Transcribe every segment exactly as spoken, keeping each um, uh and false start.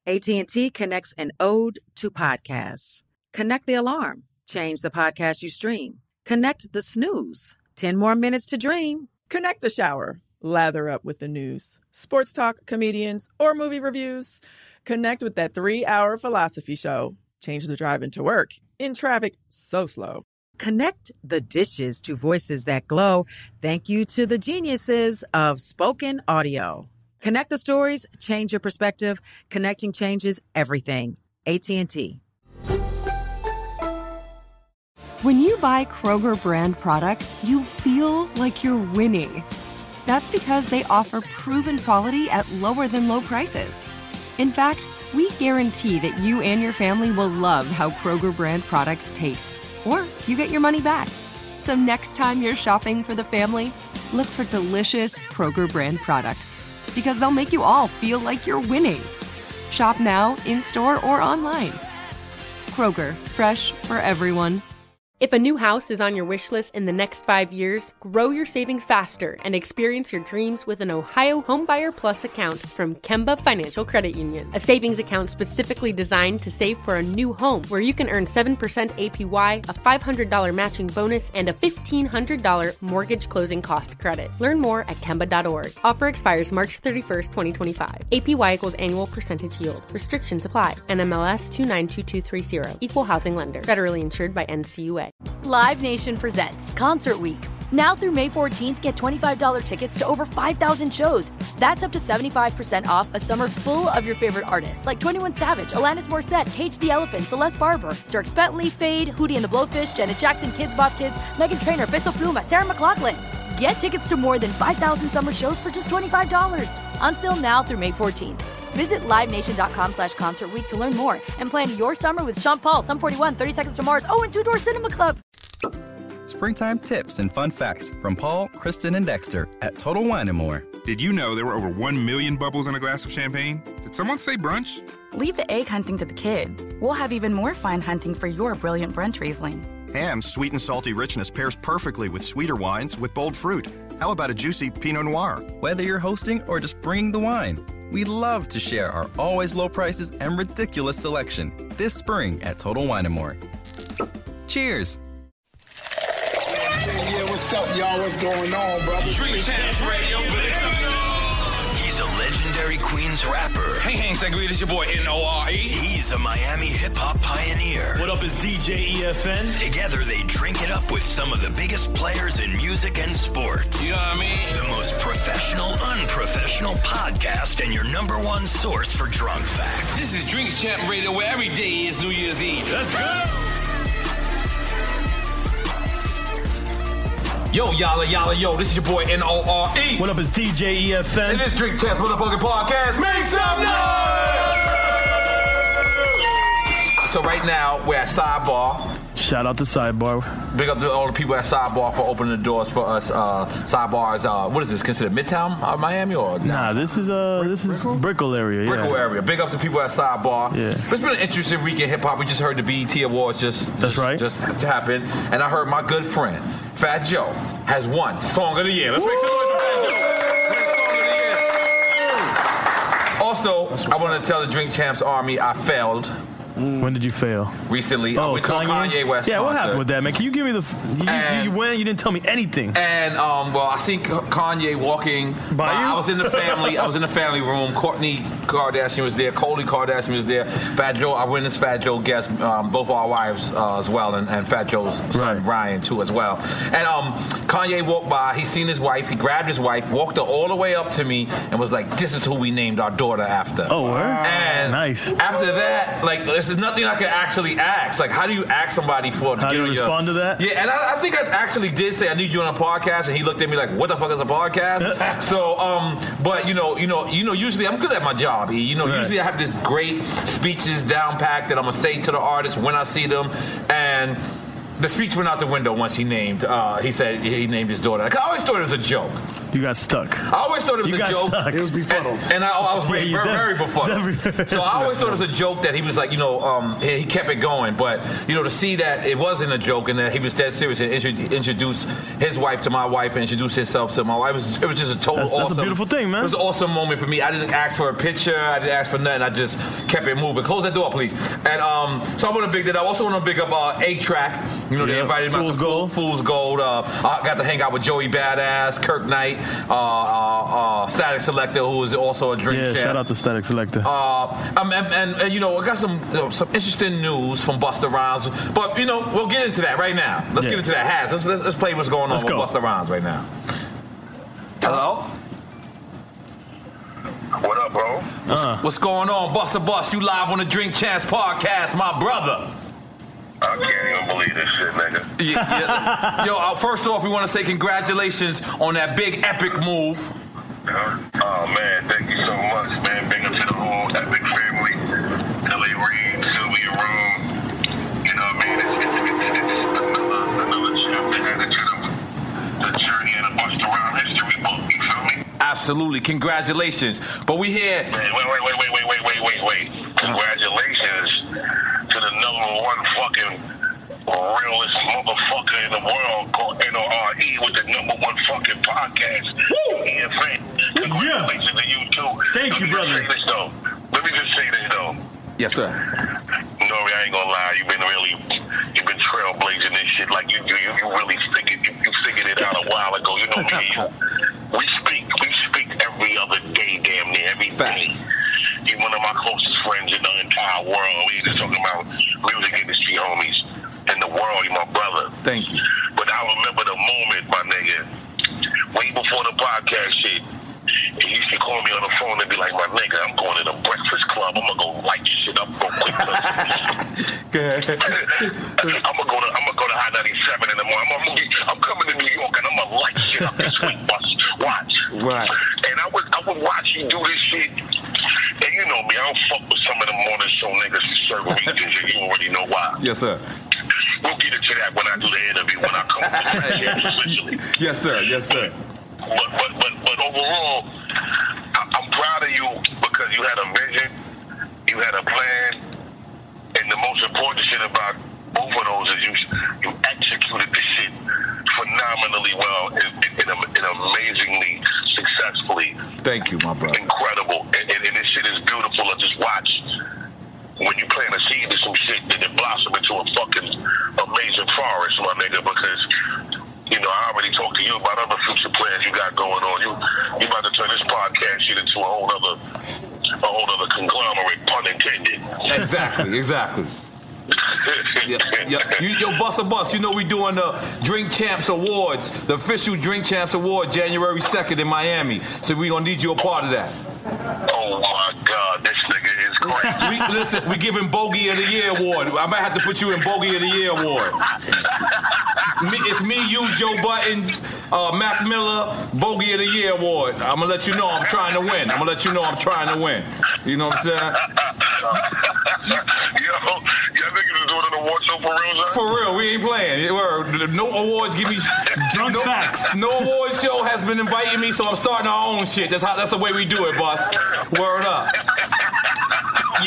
A T and T connects an ode to podcasts. Connect the alarm. Change the podcast you stream. Connect the snooze. ten more minutes to dream. Connect the shower. Lather up with the news. Sports talk, comedians, or movie reviews. Connect with that three-hour philosophy show. Change the drive into work. In traffic so slow. Connect the dishes to voices that glow. Thank you to the geniuses of spoken audio. Connect the stories, change your perspective. Connecting changes everything. A T and T. When you buy Kroger brand products, you feel like you're winning. That's because they offer proven quality at lower than low prices. In fact, we guarantee that you and your family will love how Kroger brand products taste, or you get your money back. So next time you're shopping for the family, look for delicious Kroger brand products, because they'll make you all feel like you're winning. Shop now, in-store, or online. Kroger, fresh for everyone. If a new house is on your wish list in the next five years, grow your savings faster and experience your dreams with an Ohio Homebuyer Plus account from Kemba Financial Credit Union. A savings account specifically designed to save for a new home, where you can earn seven percent A P Y, a five hundred dollars matching bonus, and a fifteen hundred dollars mortgage closing cost credit. Learn more at Kemba dot org. Offer expires March thirty-first, twenty twenty-five. A P Y equals annual percentage yield. Restrictions apply. N M L S two nine two two three zero. Equal housing lender. Federally insured by N C U A. Live Nation presents Concert Week. Now through May fourteenth, get twenty-five dollars tickets to over five thousand shows. That's up to seventy-five percent off a summer full of your favorite artists like twenty-one Savage, Alanis Morissette, Cage the Elephant, Celeste Barber, Dierks Bentley, Fade, Hootie and the Blowfish, Janet Jackson, Kids Bop Kids, Meghan Trainor, Bissell Pluma, Sarah McLachlan. Get tickets to more than five thousand summer shows for just twenty-five dollars. Until now through May fourteenth. Visit livenation.com slash concert week to learn more and plan your summer with Sean Paul, Sum forty-one, thirty Seconds to Mars, oh, and Two Door Cinema Club. Springtime tips and fun facts from Paul, Kristen, and Dexter at Total Wine and More. Did you know there were over one million bubbles in a glass of champagne? Did someone say brunch? Leave the egg hunting to the kids. We'll have even more fine hunting for your brilliant brunch Riesling. Ham's sweet and salty richness pairs perfectly with sweeter wines with bold fruit. How about a juicy Pinot Noir? Whether you're hosting or just bringing the wine, we love to share our always low prices and ridiculous selection this spring at Total Wine and More. Cheers! Yeah, what's up, y'all? What's going on, brother? Drink Champs Radio, He's a legendary Queens rapper. Hey, hey, Sangria, this your boy N O R E. He's a Miami hip-hop pioneer. What up, is D J E F N? Together, they drink it up with some of the biggest players in music and sports. You know what I mean? The most professional, unprofessional podcast and your number one source for drunk facts. This is Drinks Champ Radio, where every day is New Year's Eve. Let's go! Yo, y'all, y'all, yo, this is your boy N O R E. What up, is D J E F N? And this Drink Champs motherfucking podcast. Make some noise! So right now, we're at Sidebar. Shout out to Sidebar. Big up to all the people at Sidebar for opening the doors for us. Uh, Sidebar is, uh, what is this, considered Midtown uh, Miami or downtown? Nah, this is uh, this is Brickell area. Brickell yeah. area. Big up to people at Sidebar. Yeah. It's been an interesting week in hip hop. We just heard the B E T Awards just, That's just, right. just happened. And I heard my good friend, Fat Joe, has won Song of the Year. Let's Woo! Make some noise for Fat Joe. Also, I want to tell the Drink Champs Army I failed. When did you fail? Recently. Oh, I went Kanye? to a Kanye West yeah, concert. What happened with that, man? Can you give me the... You, And- you, you went, you didn't tell me anything. And, um, well, I seen Kanye walking By by. you? I was in the family. I was in the family room. Kourtney Kardashian was there. Khloe Kardashian was there. Fat Joe, I witnessed Fat Joe guest um, both our wives uh, as well, and, and Fat Joe's son, Right. Ryan, too, as well. And um, Kanye walked by. He seen his wife. He grabbed his wife, walked her all the way up to me, and was like, this is who we named our daughter after. Oh, word? And Nice. after that, like, this is nothing I could actually ask. Like, how do you ask somebody for to How do get you on your- respond to that? Yeah, and I, I think I actually did say I need you on a podcast, and he looked at me like, "What the fuck is a podcast?" so, um, but you know, you know, you know, usually I'm good at my job. E. You know, Right. usually I have this great speeches down packed that I'm gonna say to the artists when I see them, and the speech went out the window once he named. Uh, he said he named his daughter. Like, I always thought it was a joke. You got stuck. I always thought it was You a got joke. stuck. It was befuddled. And, and I, I was Yeah, very, you very, def- very befuddled. definitely- So I always thought it was a joke that he was like, you know, um, he, he kept it going. But, you know, to see that it wasn't a joke and that he was dead serious and intro- introduced his wife to my wife and introduced himself to my wife, it was, it was just a total That's- that's a awesome. beautiful thing, man. It was an awesome moment for me. I didn't ask for a picture. I didn't ask for nothing. I just kept it moving. Close that door, please. And um, so I want to big that up. I also want to big up uh, A-Track. You know, they Yeah, invited him out Fool's to Gold. Fool's Gold. Uh, I got to hang out with Joey Badass, Kirk Knight, uh, uh, uh, Static Selector, who is also a drink Yeah, champ. shout out to Static Selector. Uh, um, and, and, and, you know, I got some you know, some interesting news from Busta Rhymes, but, you know, we'll get into that right now. Let's Yeah. get into that. Has let's, let's, let's play what's going on Let's with go. Busta Rhymes right now. Hello? What up, bro? What's, Uh. what's going on, Busta Bust? You live on the Drink Champs podcast, my brother. I can't even believe this shit, nigga. Yeah, yeah. Yo, uh, first off, we want to say congratulations on that big epic move. Oh, man, thank you so much, man. Big up to the whole Epic family. L A Reid, Sylvia Room. You know what I mean? It's, it's, it's, it's another, another chapter added to the, the journey of the Busta Rhymes history book. You feel me? Absolutely, congratulations. But we here. Wait, wait, wait, wait, wait, wait, wait, wait, wait. Congratulations to the number one fucking realest motherfucker in the world called N O R E with the number one fucking podcast. E F A. Congratulations to you too. Thank Let you, me brother. Just say this, though. Let me just say this though. Yes, sir. Nori, I ain't gonna lie. You've been really, you've been trailblazing this shit. Like you, you, you, you really figured, you, you figured it out a while ago. You know me and you. We speak, we speak every other day, damn near every day. You're one of my closest friends in the entire world. We ain't just talking about music industry homies in the world. You're my brother. Thank you. But I remember the moment, my nigga, way before the podcast shit. He used to call me on the phone and be like, my nigga, I'm going to the Breakfast Club. I'm going to go light shit up real quick. Go ahead. I'm going to go to I'm gonna go to Hot ninety-seven in the morning. I'm, gonna be, I'm coming to New York and I'm going to light shit up this week. Watch. watch. Right. And I would, I would watch you do this shit. And you know me, I don't fuck with some of the morning show niggas for certain reasons, and you already know why. Yes, sir. We'll get into that when I do the interview, when I come to the officially. Yes, sir. Yes, sir. But, but, but, but overall, I, I'm proud of you because you had a vision, you had a plan, and the most important shit about both of those is you you executed the shit phenomenally well and, and, and amazingly successfully. Thank you, my brother. Incredible. And, and, and this shit is beautiful to just watch. When you plant a seed to some shit, then it blossom into a fucking amazing forest, my nigga, because you know, I already talked to you about other future plans you got going on. You you about to turn this podcast shit into a whole other a whole other conglomerate, pun intended. Exactly, exactly. yeah, yeah. You, yo, Busta Bust, you know we doing the Drink Champs Awards, the official Drink Champs Award, January second in Miami. So we gonna need you a part of that. Oh my God, this nigga is crazy. we, listen, we giving Bogey of the Year award. I might have to put you in Bogey of the Year award. Me, it's me, you, Joe Buttons, uh, Mac Miller, Bogey of the Year award. I'm gonna let you know I'm trying to win. I'm gonna let you know I'm trying to win. You know what I'm saying? Yo, y'all niggas is doing an award show for real, sir? For real, we ain't playing. We're, no awards give me drunk no, facts. No awards show has been inviting me, so I'm starting our own shit. That's how. That's the way we do it, boss. Word up. yo,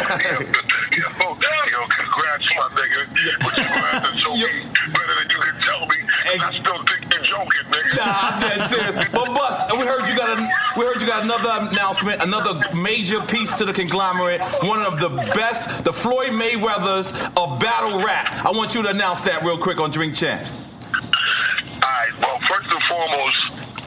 yo, yo, congrats, my nigga. But you gonna have to show me better than you can tell me. And I still think you're joking, nigga. Nah, I'm dead serious. But Bust, we heard you got a, we heard you got another announcement, another major piece to the conglomerate. One of the best, the Floyd Mayweathers of battle rap. I want you to announce that real quick on Drink Champs. All right. Well, first and foremost,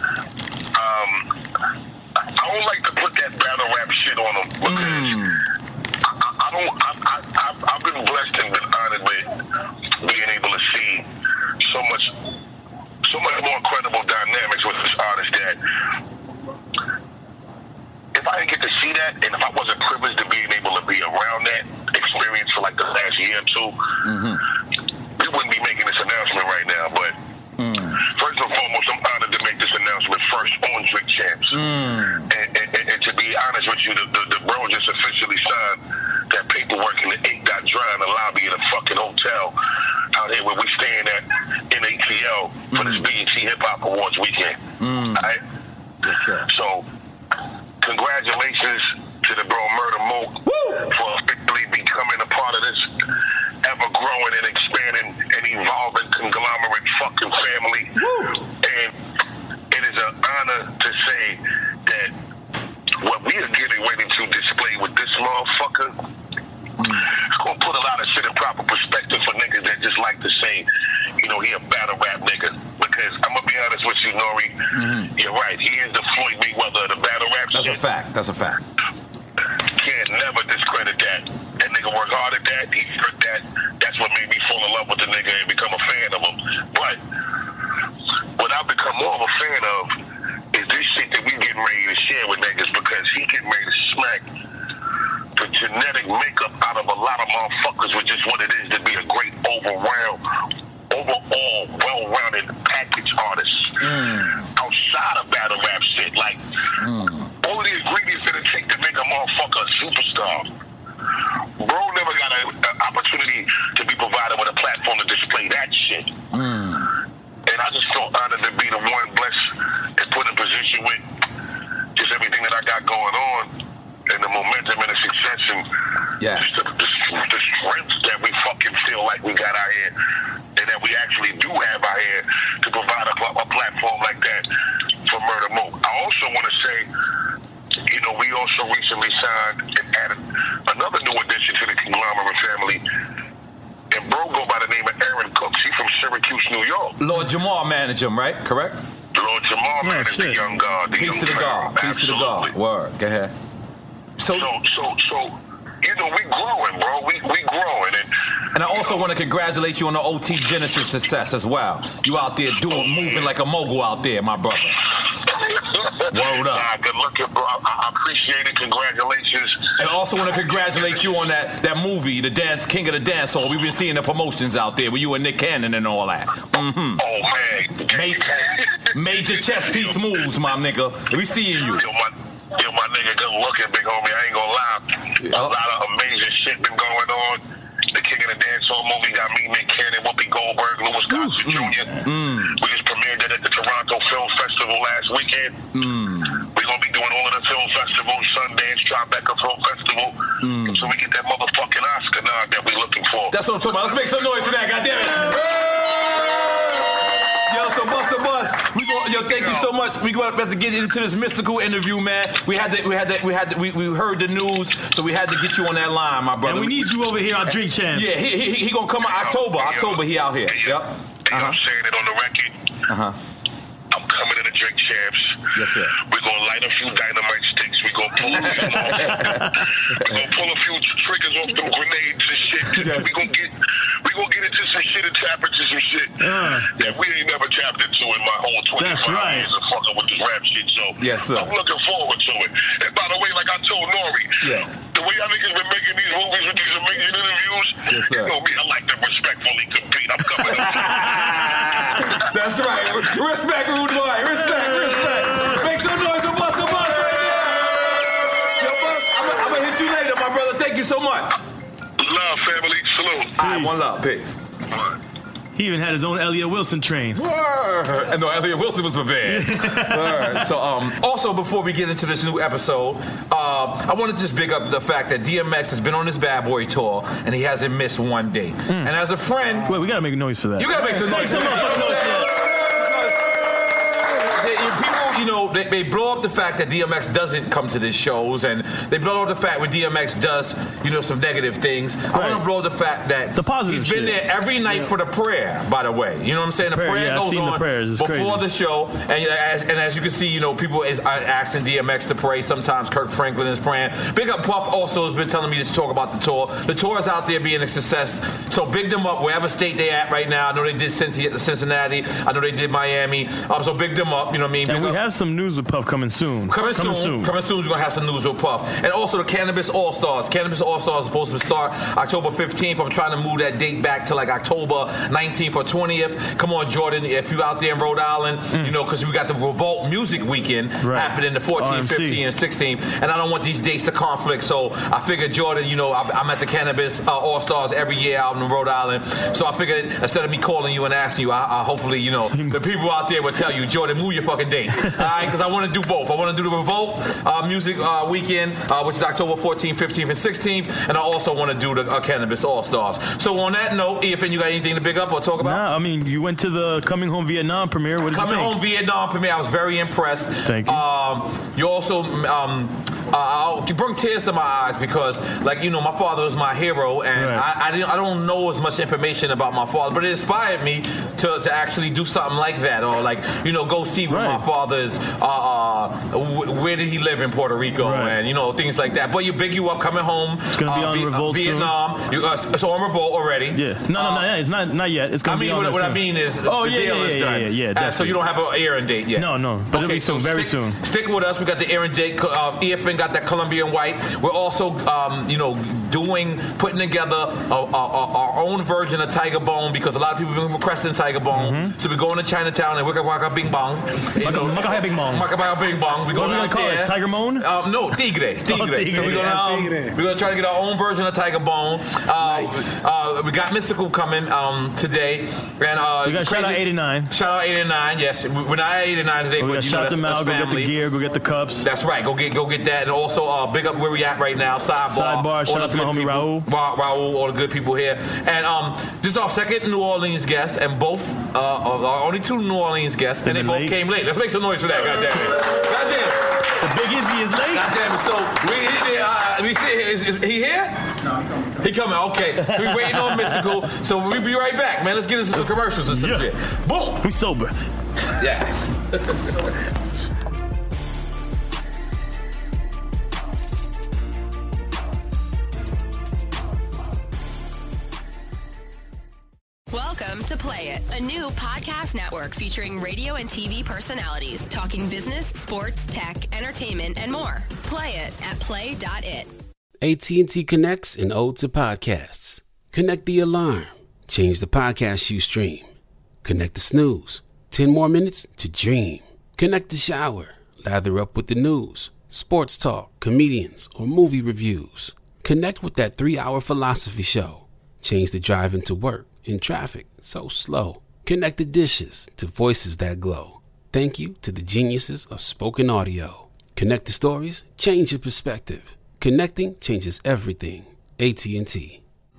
um, I don't like to put that battle rap shit on them because mm. I, I don't. I, I, I, I've been blessed and been honored with being able to see so much, so much more incredible dynamics with this artist that if I didn't get to see that, and if I wasn't privileged to being able to be around that experience for like the last year or two, mm-hmm. we wouldn't be making this announcement right now. But mm. first and foremost, I'm honored to make this announcement first on Drink Champs. Mm. And, and, and, and to be honest with you, the, the, the bro just officially signed that paperwork and the ink got dry in the lobby of a fucking hotel out here where we staying at in A T L for mm. this B E T Hip Hop Awards weekend. Mm. All right? family. Woo. And it is an honor to say that what we are getting ready to display with this motherfucker, it's going to put a lot of shit in proper perspective for niggas that just like to say, you know, he a battle rap nigga. Because I'm going to be honest with you, Nori, mm-hmm. you're right. He is the Floyd Mayweather of the battle rap That's shit. a fact. That's a fact. Can't never discredit that. That nigga worked hard at that. He heard that. That's what made me fall in love with the nigga and become a fan of him. But what I've become more of a fan of is this shit that we getting ready to share with niggas, because he getting ready to smack the genetic makeup out of a lot of motherfuckers with just what it is to be a great overall, overall well-rounded package artist. Mm. Outside of battle rap shit, like mm. all of the ingredients that it take to make a motherfucker a superstar. Bro never got an opportunity to be provided with a platform to display that shit. Mm. And I just feel honored to be the one blessed and put in position with just everything that I got going on, and the momentum and the success and yeah. just the, the, the strength that we fucking feel like we got out here, and that we actually do have out here to provide a, a platform like that for Murder Mook. I also want to say, you know, we also recently signed and added another new addition to the conglomerate family. And bro go by the name of Aaron Cooks. He's from Syracuse, New York. Lord Jamar managed him, right? Correct? Lord Jamar managed the young guard. The Peace young to the guard. Peace to the guard. Word. Go ahead. So, so, so, so, you know, we growing, bro. We we growing. And, and I also want to congratulate you on the O T Genesis success as well. You out there doing, moving like a mogul out there, my brother. Word up. Nah, good looking, bro. I, I appreciate it. Congratulations. And I also want to congratulate you on that, that movie, The Dance King of the Dance Hall. We've been seeing the promotions out there with you and Nick Cannon and all that. Mm-hmm. Oh, man. Major, major chess piece moves, my nigga. We seeing you. Yo, my, yo, my nigga, good looking, big homie. I ain't gonna lie. A lot of amazing shit been going on. The King of the Dance Hall movie got me, Nick Cannon, Whoopi Goldberg, Louis Gossett mm, Junior Mm. We just premiered that at the Toronto Film Festival last weekend. Mm. We're going to be doing all of the film festivals, Sundance, Tribeca Film Festival, mm. so we get that motherfucking Oscar nod that we're looking for. That's what I'm talking about. Let's make some noise for that, goddammit. Yo, so Busta Buzz, we go, yo, thank you so much. We about to get into this mystical interview, man. We had that, we had that, we had, we, we heard the news, so we had to get you on that line, my brother. And we need you over here on Drink Champs. Yeah, he he, he gonna come in October. October, he out here. Yep. Uh-huh. I'm saying it on the record. Uh huh. I'm coming to the Drink Champs. Yes, sir. We're gonna light a few dynamite sticks. We're gonna pull a few We're gonna pull a few triggers off them grenades and shit. Yes. We're gonna get we gonna get into some shit and tap into some shit uh, that we ain't never tapped into in my whole twenty-five right. years of fucking with this rap shit. So yes, sir. I'm looking forward to it. And by the way, like I told Nori, yeah. the way y'all niggas been making these movies with these amazing interviews, yes, sir. You know me, I like to respectfully compete. I'm coming up. That's right. Respect, Rude Boy. Respect, respect. Make some noise for Busta Buzz right now. Yo, Buzz, I'm going to hit you later, my brother. Thank you so much. Love, family. Salute. All right, one love. Peace. He even had his own Elliot Wilson train. Word. And no, Elliot Wilson was prepared. Word. So, um, also, before we get into this new episode, uh, I want to just big up the fact that D M X has been on his Bad Boy tour, and he hasn't missed one day. Mm. And as a friend... Wait, we got to make a noise for that. You got to make some noise for that. You know, they, they blow up the fact that D M X doesn't come to these shows, and they blow up the fact when D M X does, you know, some negative things. Right. I want to blow up the fact that the positive he's been shit. there every night yeah. for the prayer, by the way. You know what I'm saying? The prayer, prayer yeah, goes on before crazy. the show, and as, and as you can see, you know, people is asking D M X to pray. Sometimes Kirk Franklin is praying. Big up Puff also has been telling me to talk about the tour. The tour is out there being a success, so big them up wherever state they at right now. I know they did Cincinnati. I know they did Miami. Um, so big them up, you know what I mean? Big and we up. have some news with Puff coming soon. Coming, coming soon. soon. Coming soon. We're going to have some news with Puff. And also the Cannabis All-Stars. Cannabis All-Stars is supposed to start October fifteenth. I'm trying to move that date back to like October nineteenth or twentieth. Come on, Jordan, if you out there in Rhode Island, mm. you know, because we got the Revolt Music Weekend right. happening the fourteenth, fifteenth, and sixteenth. And I don't want these dates to conflict. So I figured, Jordan, you know, I'm at the Cannabis uh, All-Stars every year out in Rhode Island. So I figured instead of me calling you and asking you, I, I hopefully, you know, the people out there will tell you, Jordan, move your fucking date, all right? Because I want to do both. I want to do the Revolt uh, Music uh, Weekend, uh, which is October fourteenth, fifteenth, and sixteenth, and I also want to do the uh, Cannabis All-Stars. So on that note, E F N, you got anything to big up or talk about? Nah, I mean, you went to the Coming Home Vietnam premiere. What did Coming you think? Home Vietnam premiere, I was very impressed. Thank you. Um, you also, um, uh, you bring tears to my eyes because, like, you know, my father was my hero, and Right. I, I, didn't, I don't know as much information about my father, but it inspired me to, to actually do something like that, or like, you know, go see where Right. my father is, uh, uh, w- where did he live in Puerto Rico, Right. and, you know, things like that. But you big you up coming home. It's gonna be uh, on Vi- Revolt uh, Vietnam. You, uh, so on Revolt already. Yeah. No, no, no, yeah, it's not not yet. It's I gonna mean, be on what, there what I soon. mean is oh, the yeah, deal yeah, is yeah, done. yeah, yeah, Uh, so you don't have an airing date yet. No, no, but it'll be soon, very stick, soon. Stick with us. We got the airing date. Uh, E F N got that Colombian White. We're also, um, you know, doing, putting together a, a, a, our own version of Tiger Bone because a lot of people have been requesting Tiger Bone. Mm-hmm. So we're going to Chinatown and Wicca Wacka Bing Bong. Maka Bing Bong. Maka Bing Bong. We're What going are we out gonna call there. it? Tiger Moan? Um, no, Tigre. Tigre. Oh, Tigre. So we're gonna, Yeah, um, Tigre. we're gonna try to get our own version of Tiger Bone. Uh, Nice. uh, we got Mystical coming um, today, and uh, We got shout out crazy- eighty-nine. Shout out eighty-nine. Yes, we're not at eighty-nine today, We but gotta you know shout that's, them that's out. Go get family. the gear. Go get the cups. That's right. Go get go get that, and also uh, big up where we at right now. Sidebar. Sidebar. All Shout the out to my good homie people. Raul. Ra- Raul, all the good people here, and um, this is our second New Orleans guest, and both uh, our only two New Orleans guests, and they been both late. came late. Let's make some noise for that. God damn it. God damn it. The Big Izzy is late. God damn it. So we uh, we see is, is he here? No, I'm coming. He coming. Okay. So we waiting on Mystical. So we'll be right back, man. Let's get into some commercials and some Yeah. shit. Boom. We sober. Yes. Welcome to Play It, a new podcast network featuring radio and T V personalities talking business, sports, tech, entertainment, and more. Play it at play dot it. A T and T connects an ode to podcasts. Connect the alarm. Change the podcast you stream. Connect the snooze. Ten more minutes to dream. Connect the shower. Lather up with the news, sports talk, comedians, or movie reviews. Connect with that three-hour philosophy show. Change the drive into work in traffic so slow. Connect the dishes to voices that glow. Thank you to the geniuses of spoken audio. Connect the stories, change your perspective. Connecting changes everything. A T and T.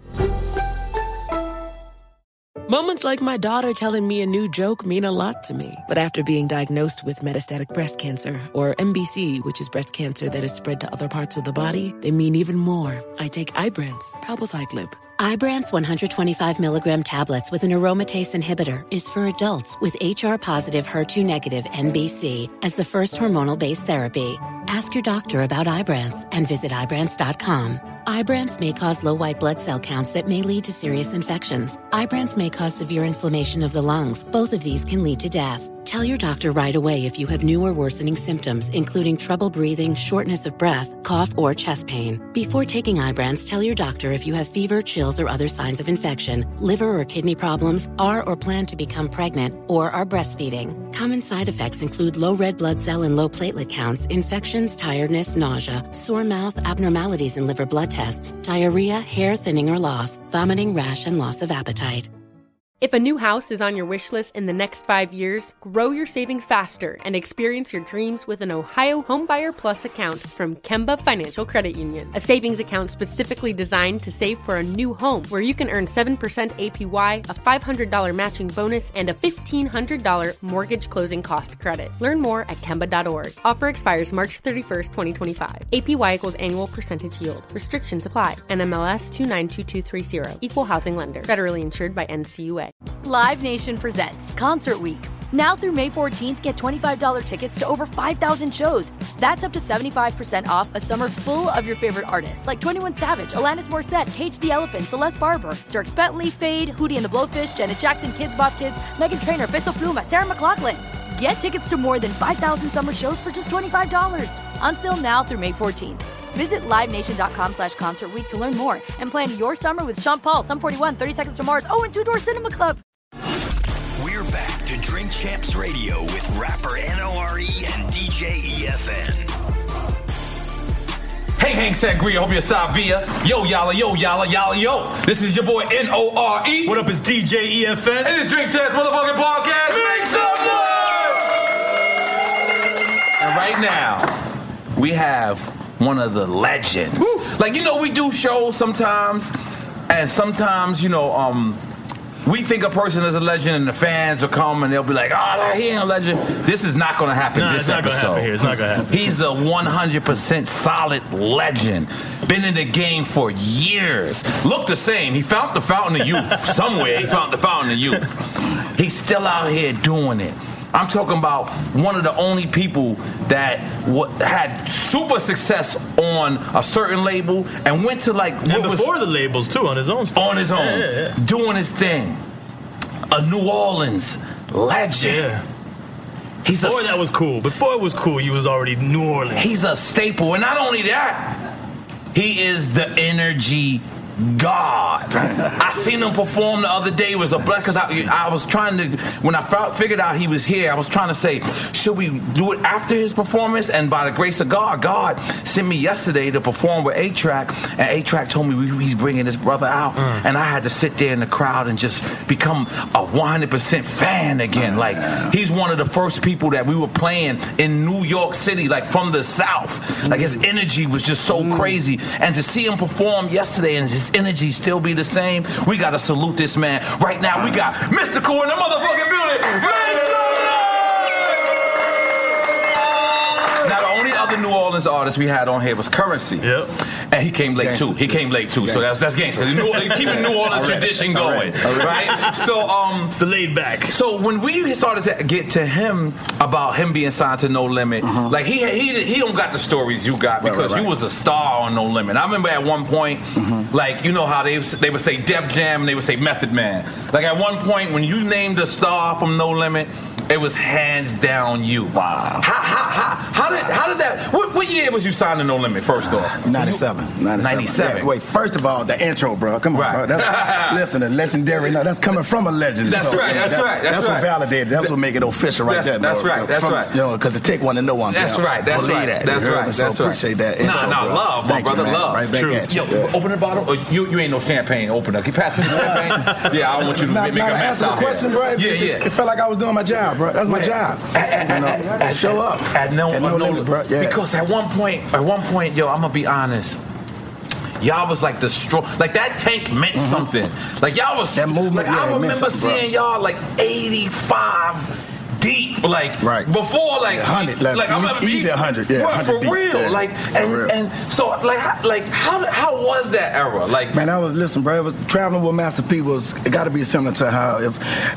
Moments like my daughter telling me a new joke mean a lot to me. But after being diagnosed with metastatic breast cancer, or M B C, which is breast cancer that is spread to other parts of the body, they mean even more. I take Ibrance, palbociclib. Ibrance one hundred twenty-five milligram tablets with an aromatase inhibitor is for adults with H R-positive, H E R two negative M B C as the first hormonal-based therapy. Ask your doctor about Ibrance and visit Ibrance dot com. Ibrance may cause low white blood cell counts that may lead to serious infections. Ibrance may cause severe inflammation of the lungs. Both of these can lead to death. Tell your doctor right away if you have new or worsening symptoms, including trouble breathing, shortness of breath, cough, or chest pain. Before taking Ibrance, tell your doctor if you have fever, chills, or other signs of infection, liver or kidney problems, are or plan to become pregnant, or are breastfeeding. Common side effects include low red blood cell and low platelet counts, infections, tiredness, nausea, sore mouth, abnormalities in liver blood tests, diarrhea, hair thinning or loss, vomiting, rash, and loss of appetite. If a new house is on your wish list in the next five years, grow your savings faster and experience your dreams with an Ohio Homebuyer Plus account from Kemba Financial Credit Union. A savings account specifically designed to save for a new home where you can earn seven percent A P Y, a five hundred dollars matching bonus, and a fifteen hundred dollars mortgage closing cost credit. Learn more at Kemba dot org. Offer expires March thirty-first, twenty twenty-five. A P Y equals annual percentage yield. Restrictions apply. N M L S two nine two two three zero. Equal housing lender. Federally insured by N C U A. Live Nation presents Concert Week. Now through May fourteenth, get twenty-five dollars tickets to over five thousand shows. That's up to seventy-five percent off a summer full of your favorite artists like twenty-one Savage, Alanis Morissette, Cage the Elephant, Celeste Barber, Dierks Bentley, Fade, Hootie and the Blowfish, Janet Jackson, Kids Bop Kids, Meghan Trainor, Peso Pluma, Sarah McLachlan. Get tickets to more than five thousand summer shows for just twenty-five dollars. On sale now through May fourteenth. Visit livenation.com slash concert week to learn more and plan your summer with Sean Paul, Sum forty-one, thirty Seconds to Mars, oh, and Two Door Cinema Club. We're back to Drink Champs Radio with rapper N O R E and D J E F N. Hey, Hank Sangria, hope you're Savia. Yo, yalla, yo, yalla, yalla, yo. This is your boy N O R E. What up, it's D J E F N. And it's Drink Champs motherfucking podcast. Make some noise! And right now, we have one of the legends. Woo. Like, you know, we do shows sometimes, and sometimes, you know, um, we think a person is a legend, and the fans will come and they'll be like, "Oh, he ain't a legend." This is not going to happen. No, this it's not episode. Gonna happen here. It's not going to happen. He's a one hundred percent solid legend. Been in the game for years. Looked the same. He found the fountain of youth somewhere. He found the fountain of youth. He's still out here doing it. I'm talking about one of the only people that w- had super success on a certain label and went to like and before was, the labels too, on his own stuff. On his own, yeah, yeah, yeah. doing his thing. A New Orleans legend. Yeah. He's before a, that was cool. Before it was cool, he was already New Orleans. He's a staple, and not only that, he is the energy God. I seen him perform the other day. It was a black because I, I was trying to when I found, figured out he was here. I was trying to say, should we do it after his performance? And by the grace of God, God sent me yesterday to perform with A-Track, and A-Track told me he's bringing his brother out, mm. and I had to sit there in the crowd and just become a one hundred percent fan again. Like he's one of the first people that we were playing in New York City, like from the South. Like his energy was just so mm. crazy, and to see him perform yesterday and his energy still be the same, we gotta salute this man. Right now, we got Mystical in the motherfucking building. Now, the only other New Orleans artist we had on here was Currency. Yep. And he came late too. He came late too. So that's that's gangster. Keeping New Orleans tradition going, right? So um, it's the laid back. So when we started to get to him about him being signed to No Limit, uh-huh. like he he he don't got the stories you got because right, right, right. you was a star on No Limit. I remember at one point, mm-hmm. like you know how they they would say Def Jam and they would say Method Man. Like at one point when you named a star from No Limit, it was hands down you. Wow. How how how, how did how did that? What, what year was you signed to No Limit first off? ninety-seven. ninety-seven. ninety-seven. Yeah, wait, first of all, the intro, bro. Come on, right. bro. That's, listen, a legendary. No, that's coming from a legend. That's so, right. You know, that's that, right. That's, that's right. what validated. That's what make it official right that's, there. That's bro. right. That's from, right. You know, because it take one to know one. That's right. That's right. That, that's right. So that's appreciate right. that. Intro, nah, nah, bro. love, my Thank brother, you, love. Right back True. at you. Yo, open the bottle. Oh, you you ain't no champagne opener. Can you pass me the champagne? Yeah, I don't want you to not, make not a mess answer out the question, here. bro. It, Yeah, just, yeah. It felt like I was doing my job, bro. That's my Man. job. At, you know, at, at, show up. At no, at no, no limit, bro. Yeah. Because at one point, at one point, yo, I'm gonna be honest. Y'all was like the strong, like that tank meant mm-hmm. something. Like y'all was that movement. Like yeah, I remember seeing y'all like eighty-five deep, like right. before, like yeah, hundred. Like, like I'm gonna easy be hundred. Yeah, right, for deep. real. Yeah, like and, real. and so like how, like how how was that era? Like man, I was listen, bro. It was, traveling with Master P was it got to be similar to how if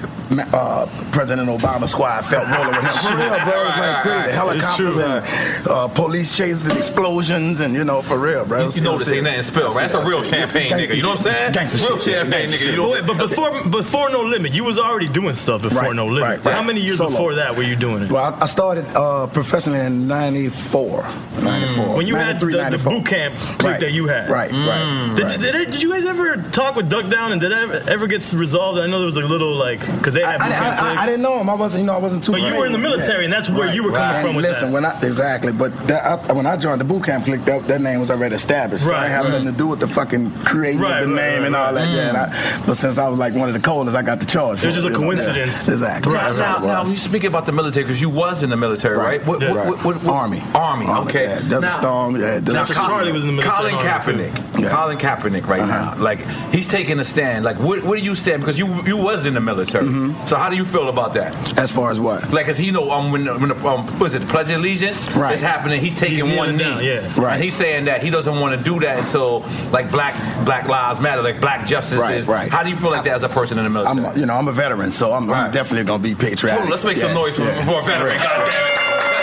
uh, President Obama's squad felt rolling with him. For real, bro. It was like crazy. Helicopters and uh, police chases and explosions and you know for real, bro. You, you know this ain't nothing spilled, right? That's a real champagne nigga. You know what I'm saying? Gangsta real shit. champagne nigga. You know. Wait, but before before No Limit, you was already doing stuff before right, No Limit. Right, right. How many years Solo. before that were you doing it? Well, I, I started uh, professionally in ninety-four. ninety-four. When you had the, the boot camp clique right. that you had. Right, mm. right. Did, right. Did, did, did you guys ever talk with Duck Down and did that ever, ever get resolved? I know there was a little like, because they had I, boot I, camp I, I, I didn't know him. I wasn't, you know, I wasn't too. But you were in the military, yeah. and that's where right. you were coming right. from and with listen, that. when I exactly, but that, I, when I joined the boot camp clique, that, that name was already established. So right, I had right. nothing to do with the fucking creating right, of the right, name right, and all right. that. Mm. Yeah, and I, but since I was like one of the coldest, I got the charge. It was just a know, coincidence. Yeah. Exactly. Right. Right. Now, Right. now, when you speak about the military, because you was in the military, right? right? What, yeah. what, what, what, Army. Army. Army. Okay. Yeah. Desert now, Storm. Yeah. Desert now, Storm. Charlie was in the military. Colin Kaepernick. Yeah. Colin Kaepernick right uh-huh. now. Like he's taking a stand. Like where, where do you stand? Because you you was in the military. Mm-hmm. So how do you feel about that? As far as what? Like, cause he know um when the, when the um what is it the Pledge of Allegiance right. is happening, he's taking he's one knee. down, yeah. Right. And he's saying that he doesn't want to do that until like black Black Lives Matter, like black justice right, is. Right. How do you feel like that as a person in the military? I'm, you know, I'm a veteran, so I'm, right. I'm definitely gonna be patriotic. Hold on, let's make some yeah. noise for, yeah. for a veteran. God damn it.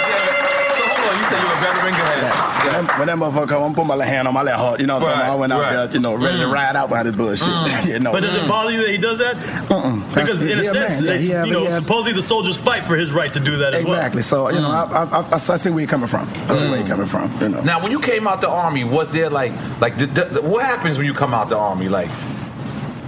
So hold on, you said you're a veteran. Go ahead. Yeah. Yeah. When that motherfucker come, I'm putting my left hand on my left heart. You know what I'm right, talking about? I went out right. there, you know, ready mm. to ride out by this bullshit. Mm. you know. But does it bother you that he does that? Uh-uh. Because That's, in a yeah, sense, man. it's, Yeah, you know, yeah. supposedly the soldiers fight for his right to do that as exactly. well. So, you know, Mm. I, I, I, I see where you're coming from. I see mm. where you're coming from. You know. Now, when you came out the Army, was there like, like, the, the, what happens when you come out the Army? Like,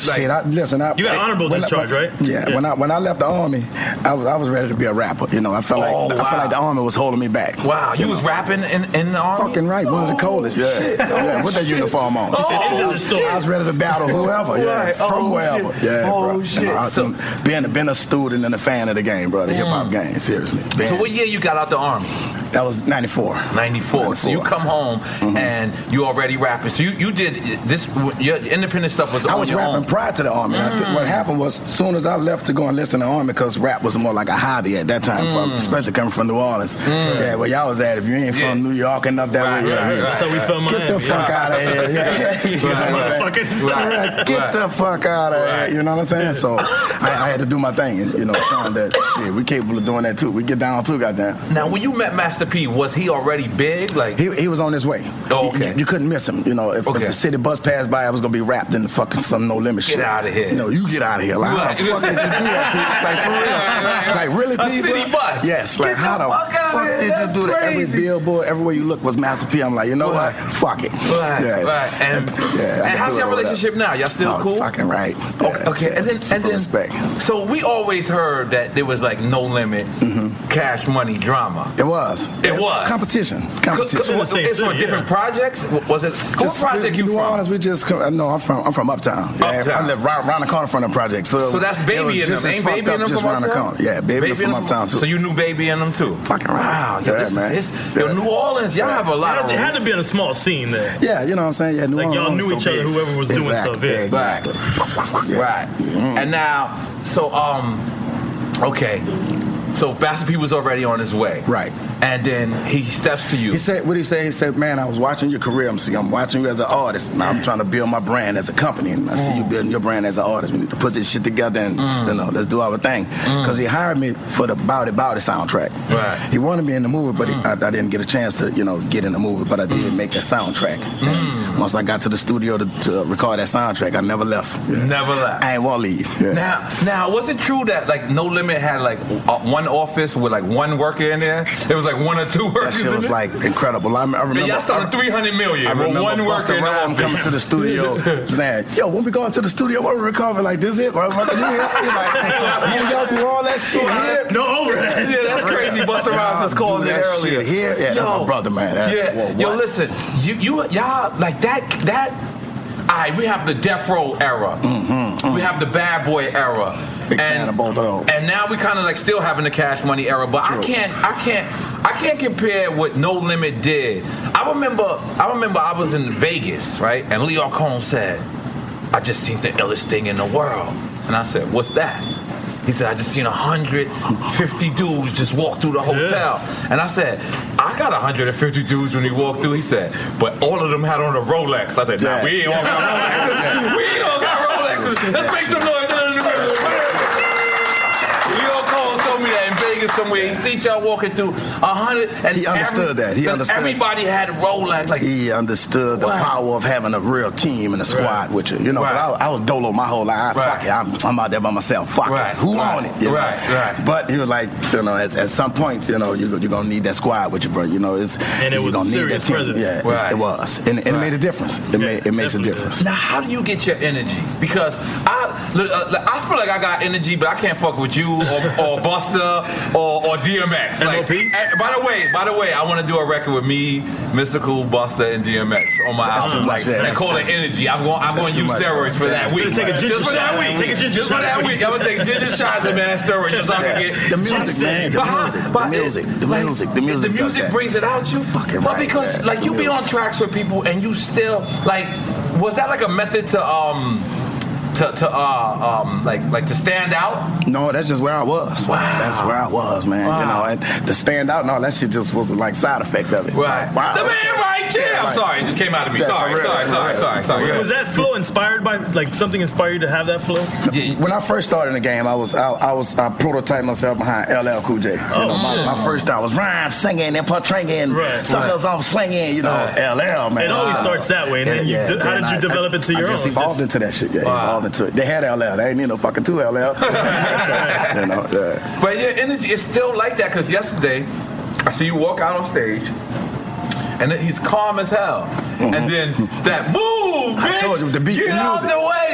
Like, Shit, I, listen, I, you got honorable when discharge, I, when, right? Yeah, yeah. When I when I left the army, I was I was ready to be a rapper. You know, I felt Oh, like wow. I felt like the army was holding me back. Wow, you, you was know? rapping in, in the army? Fucking right, one of the coldest. Yeah, shit. yeah. With that uniform on. Oh, I, was, I was ready to battle whoever. Yeah, right. from oh, wherever. Shit. Yeah, oh bro. shit. You know, I, so, being been a student and a fan of the game, bro, the mm. hip hop game. Seriously. Been, so what year you got out the army? That was ninety-four. ninety-four. So you come home mm-hmm. and you already rapping. So you, you did this. Your independent stuff was. I on was your rapping own. prior to the army. Mm. I think what happened was, as soon as I left to go enlist in the army, because rap was more like a hobby at that time, Mm. from, especially coming from New Orleans. Mm. Yeah, where y'all was at. If you ain't from yeah. New York and up that right, way, right, yeah, right, that's how we felt. get the fuck yeah. out of here. Yeah, yeah, you know what I'm saying? Right. Get right. the fuck out of right. here. You know what I'm saying? So I, I had to do my thing, and you know, showing that shit, we capable of doing that too. We get down too, goddamn. Now, when you met Master P, was he already big? Like he, he was on his way. Oh, okay. You, you couldn't miss him. You know, if, okay. if the city bus passed by, I was gonna be wrapped in fucking some No Limit shit. Get out of here. You know, you get out of here. Like, right. how the fuck did you do that? Like for real? Right, right, right. Like really, a people? city bus. Yes. Like get how the, the fuck, fuck did That's you do that? Every crazy. billboard, everywhere you look was Master P. I'm like, you know right. what? Fuck it. Right. Yeah. Right. And, yeah, and how's your relationship now? Y'all still oh, cool? Fucking right. Okay. okay. Yeah. And then, and then respect. So we always heard that there was like No Limit, mm-hmm. Cash Money drama. It was. It was competition. Competition. It's on city, different yeah. projects. Was it? Just, what project you New from? Orleans, we just come, no. I'm from I'm from Uptown. Yeah, Uptown. I live right around the corner from the project. So, so that's Baby in them. Ain't Baby in them just from around the corner. Yeah, Baby, baby from Uptown too. So you knew Baby in them too. Fucking right. Wow. Yo, yeah, this, man. This, yo, New Orleans, y'all have a lot. It of had to be in a small scene there. Yeah, you know what I'm saying. Yeah, New like Orleans. y'all knew so each other. big. Whoever was doing exactly. stuff. Yeah, exactly. Right. Yeah. Right. Mm-hmm. And now, so um, okay. So Master P was already on his way. Right. And then he steps to you. He said, what did he say? He said, man, I was watching your career. I'm see, I'm watching you as an artist. Now I'm trying to build my brand as a company. And I mm. see you building your brand as an artist. We need to put this shit together and, mm. you know, let's do our thing. Because mm. he hired me for the Bout It Bout It soundtrack. Right. He wanted me in the movie, but mm. he, I, I didn't get a chance to, you know, get in the movie. But I did mm. make a soundtrack. Mm. Once I got to the studio to, to record that soundtrack, I never left. Yeah. Never left. I ain't want to leave. Yeah. Now, now, was it true that, like, No Limit had, like, uh, one office with, like, one worker in there? It was, like, one or two workers. That shit was like incredible. I, I remember. And y'all selling three hundred million. I remember one worker in the office coming to the studio saying, "Yo, when we going to the studio, what we recording like this? It? Like, you go through all that shit here. No overhead. Yeah, that's crazy. Busta Rhymes just called it earlier. Here, yeah, that's my brother, man. That, yeah, whoa, yo, listen, you, you, y'all like that, that. All right, we have the Death Row era. Mm-hmm, mm-hmm. We have the Bad Boy era. Big and, fan of both of those. And now we kind of like still having the Cash Money era, but True. I can't, I can't, I can't compare what No Limit did. I remember, I remember I was in Vegas, right, and Leo Combs said, "I just seen the illest thing in the world," and I said, "What's that?" He said, "I just seen one hundred fifty dudes just walk through the hotel." Yeah. And I said, "I got one hundred fifty dudes when he walked through." He said, "But all of them had on a Rolex." I said, "Nah, yeah. we ain't all got Rolexes. We ain't all got Rolexes. Let's make some noise." Leo Combs told me that in Vegas somewhere. He seen y'all walking through a hundred. He understood every, that. He understood. Everybody had a Rolex. Like, he understood the wow. power of having a real team and a squad right. with you. You know, right. I, I was dolo my whole life. Right. Fuck it, I'm, I'm out there by myself. Fuck right. it, who right. on it? You know? Right, right. But he was like, you know, at, at some point, you know, you, you're gonna need that squad with you, bro. You know, it's and it was a serious presence. Yeah, right. it was, and, and right. it made a difference. It yeah, made it makes a difference. Now, how do you get your energy? Because I, look, uh, I feel like I got energy, but I can't fuck with you or, or Busta or, or D M X. Like, and by the way, by the way, I want to do a record with me, Mystical, Busta, and D M X on my that's album. Like, and call it Energy. I'm going, I'm going to use steroids for that week. Take a ginger just for shot. that week. Take a ginger just for that week. I'm gonna take ginger shots and man steroids just so I can get the music, man. The music, the music, the music, the music. The music brings it out you. Fucking but right, because man. like you be on tracks with people and you still like, was that like a method to um. To, to uh um like like to stand out? No, that's just where I was. Wow. That's where I was, man. Wow. You know, and to stand out, no, that shit just was like side effect of it. Right. Like, wow. The man right there. Yeah, I'm like, sorry, it just came out of me. Yeah, sorry, real, sorry, sorry, sorry, sorry, sorry. Was that flow inspired by like something inspired you to have that flow? Yeah. When I first started in the game, I was I, I was I prototyped myself behind L L Cool J. Oh. You know, my, my first style was rhyme, singing, and portraying, right. suckers right. off slinging. You know, right. L L man. It always starts that way. And then yeah, you, yeah, how did you I, develop I, it to your I just own? evolved just... into that shit. Yeah, wow. evolved into it. They had L L. They ain't need no fucking two L L. You know, yeah. But your energy is still like that because yesterday I see you walk out on stage and then he's calm as hell. Mm-hmm. And then that move, bitch, I told you, the beat, get the out music. the way.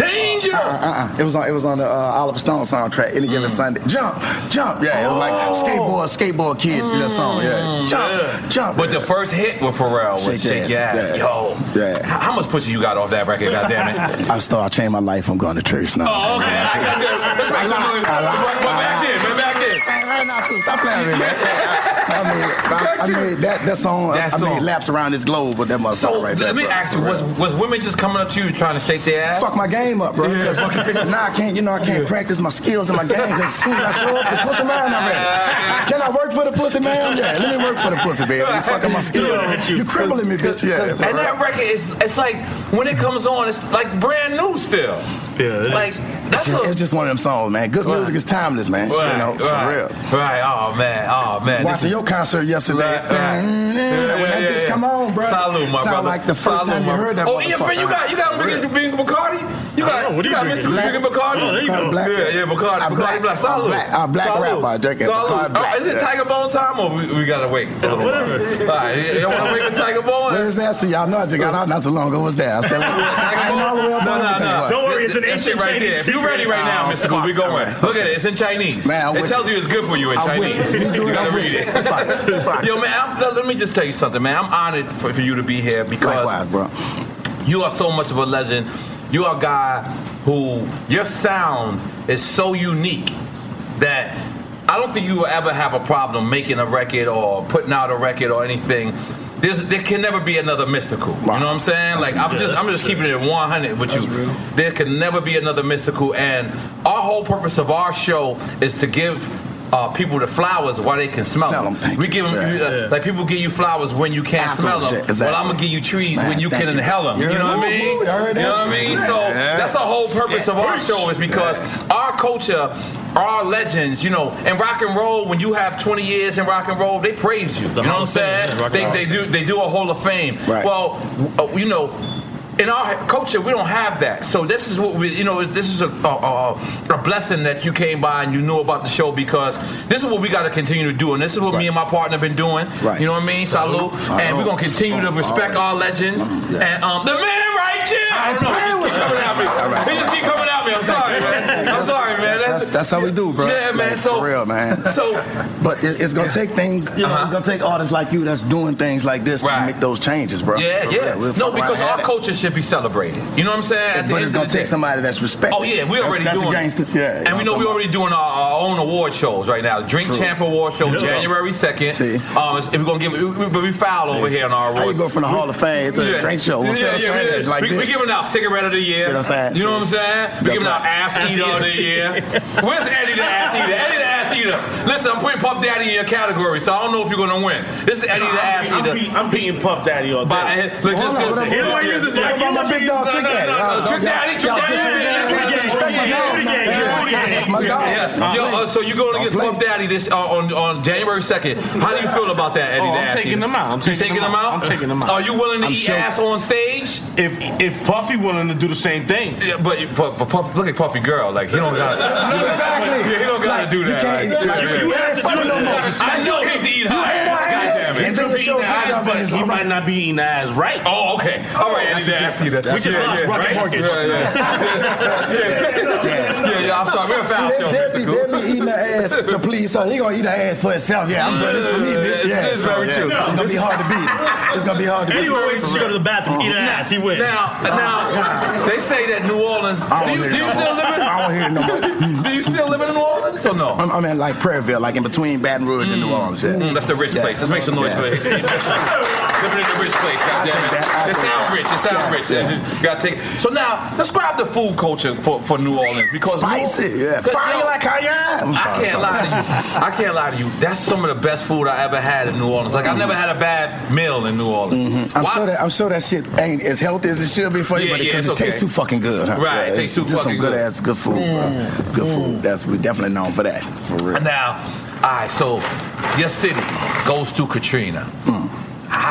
Danger! year? Uh-uh, uh-uh. It was on. It was on the uh, Oliver Stone soundtrack. Any given Mm. Sunday. Jump, jump. Yeah, it was like Oh. skateboard, skateboard kid little song. Yeah, jump, Yeah. jump. But the first hit with Pharrell was Shake Shake Your Your Ass. Ass. Yeah. Yo. Yeah. H- How much pussy you got off that record, goddammit? I started. I changed my life. I'm going to church now. Oh, okay. I got that. Let's make some noise. But but back then, man, back then. Right now, too. Stop playing with me, man. I mean, I, I made that, that song, That I song. made laps around this globe with that motherfucker So right there. let me bro. ask you: Was was women just coming up to you trying to shake their ass? Fuck my game up, bro. Yeah. Now I can't, you know, I can't practice my skills in my game because as soon as I show up, the pussy man already. Can I work for the pussy man? Yeah, let me work for the pussy, baby. You fucking my skills. You crippling me, bitch. Yeah. And that record is, it's like, when it comes on, it's like brand new still. Yeah, it Like, is. that's It's, a... it's just one of them songs, man. Good music is timeless, man. Right, you know, for right, real. Right, oh man, oh man. Watching This your concert yesterday. Right, right. Mm, Yeah, when yeah, that yeah, bitch yeah. come on, bro. Salute, my Sound brother. like the first Salute, time you my heard that. Oh, yeah, motherfucker. you got you got For to real. drink Bacardi. You got I don't know. What are you you got drinking? Mister drinking Bacardi. Oh, there you go. Black. Yeah, yeah, Bacardi, I'm Bacardi black. Black. Salute. I'm black. I'm black Salute. rapper. I drink it. Salute. Bacardi Black. Oh, is it Yeah. Tiger Bone time or we, we gotta wait? A little Whatever. Bit? All right, you want to wait for Tiger Bone? Where is that? So y'all know I just got out not too long ago. What's that? I'm still I ain't all the way up No, on no, everything. no. What? Don't worry, it's an That shit ancient right Chinese there. If you ready right now, Oh, Mister Cool, we fuck. going. Look at it. It's in Chinese. Man, I'm it with tells you. you it's good for you in I'm Chinese. with you. You do it, gotta I'm read with you. it. Fuck, fuck. Yo, man, I'm, let me just tell you something, man. I'm honored for, for you to be here because Likewise, bro. you are so much of a legend. You are a guy who, your sound is so unique that I don't think you will ever have a problem making a record or putting out a record or anything. There's, there can never be another Mystical. You know what I'm saying? Like I'm just, I'm just keeping it at one hundred with you. There can never be another Mystical, and our whole purpose of our show is to give uh, people the flowers while they can smell Tell them. them, thank We you. give them Yeah. uh, like people give you flowers when you can't After smell them. shit, exactly. Well, I'm gonna give you trees Man, when you thank can you. inhale them. You You know heard what I that? mean? You heard You know that? what I mean? So Yeah. that's the whole purpose of our show is because our culture, our legends, you know, in rock and roll, when you have twenty years in rock and roll, they praise you. You know what I'm saying? They, they do they do a Hall of Fame. Right. Well, uh, you know, in our culture, we don't have that. So this is what we, you know, this is a, a, a blessing that you came by and you knew about the show because this is what we got to continue to do. And this is what Right. me and my partner been doing. Right. You know what I mean? Salute. And we're going to continue to respect our legends. And um, the man right here. I don't know. He just keep coming at me. He just keep coming at me. I'm sorry, man. I'm sorry, man. That's, that's how we do, bro. Yeah, man. Like, So, for real, man. So, But it, it's gonna take things. You know, Uh-huh. it's gonna take artists like you that's doing things like this Right. to make those changes, bro. yeah, For yeah. real. We'll No, fuck around because and our have it. culture should be celebrated. You know what I'm saying? At the But end it's of gonna the take day. somebody that's respected. Oh yeah, we already that's, doing. that's against it. Yeah, and we know we already doing our, our own award shows right now. Drink True. Champ Award Show, Yeah. January second. See. Um, if we're gonna give, we, we, but we foul over here on our How awards. you go from the Hall of Fame to the drink show? What's yeah, that yeah, saying? yeah. Like we, this. we giving out Cigarette of the Year. See what I'm saying? You know what I'm saying? We That's giving out right. Ass Eater of the Year. Where's Eddie the Ass Eater? Eddie the Ass Eater. Listen, I'm putting Puff Daddy in your category, so I don't know if you're gonna win. This is Eddie the Ass I'm, Eater. beat, I'm beating Puff Daddy all day. By, look, just, Hold on, just, hold on, hold on. He uses my- What about my big dog, No, Trick no, no, Daddy? no, Y'all- no, Trick y'all- Daddy, Trick y'all Daddy. disrespect my dog, man. That's my dog. Yeah. Yo, uh, so you going against Don't Puff play. Daddy this uh, on on January second. How do you feel about that, Eddie? Oh, the I'm Ass taking Eater? them out. I'm You taking taking them them out. out. I'm taking them out. Are you willing to I'm eat sure- ass on stage? If if Puffy willing to do the same thing, Yeah, but, but, but Puff, look at Puffy Girl. Like he don't got to. Exactly. Yeah, he don't got to Like, do you that. can't- Like, like, yeah. you ain't funny no more. I know he's eating hot ass. God damn it. And then you show eating picture ass, of but his he might not be eating ass right. Oh, okay. All right, Eddie the That's Ass Eater. that's- We just Yeah, lost yeah, Rocket right? Mortgage. Yeah, yeah. Yeah, yeah, yeah. I'm sorry. We're a foul See, show, they, they, be, Mister they be eating the ass to please her. He gonna eat her ass for himself. Yeah, I'm doing this for me, bitch. Yeah, This is so, very yeah. true. It's gonna be hard to beat. It's gonna be hard to beat. Anyway, wait till she go to the bathroom, eat an ass, he wins. Now, now, they say that New Orleans. I Do don't you, hear do it you no still more. live in? I don't hear it no more. Do you still live in New Orleans or no? I'm, I'm in like Prairieville, like in between Baton Rouge and New Orleans. Yeah. Mm, that's the rich Yeah. place. Let's make some noise Yeah. for it. Living in the rich place, take goddammit. that. I'll It take sounds that. rich. It sounds Yeah. rich. Yeah. You gotta take. So now, describe the food culture for, for New Orleans because Spicy, New, yeah. Fire yo, like I am. I can't lie to you. I can't lie to you. That's some of the best food I ever had in New Orleans. Like I've never had a bad meal in New Orleans. Mm-hmm. I'm Why- sure that I'm sure that shit ain't as healthy as it should be for you, Yeah, but yeah, because it's it tastes okay. too fucking good, huh? Right, it Yeah, tastes it's too just fucking some good good. ass good food, bro. Good food. That's we definitely known for that, for real. Now, all right. So your city goes through Katrina. Mm. How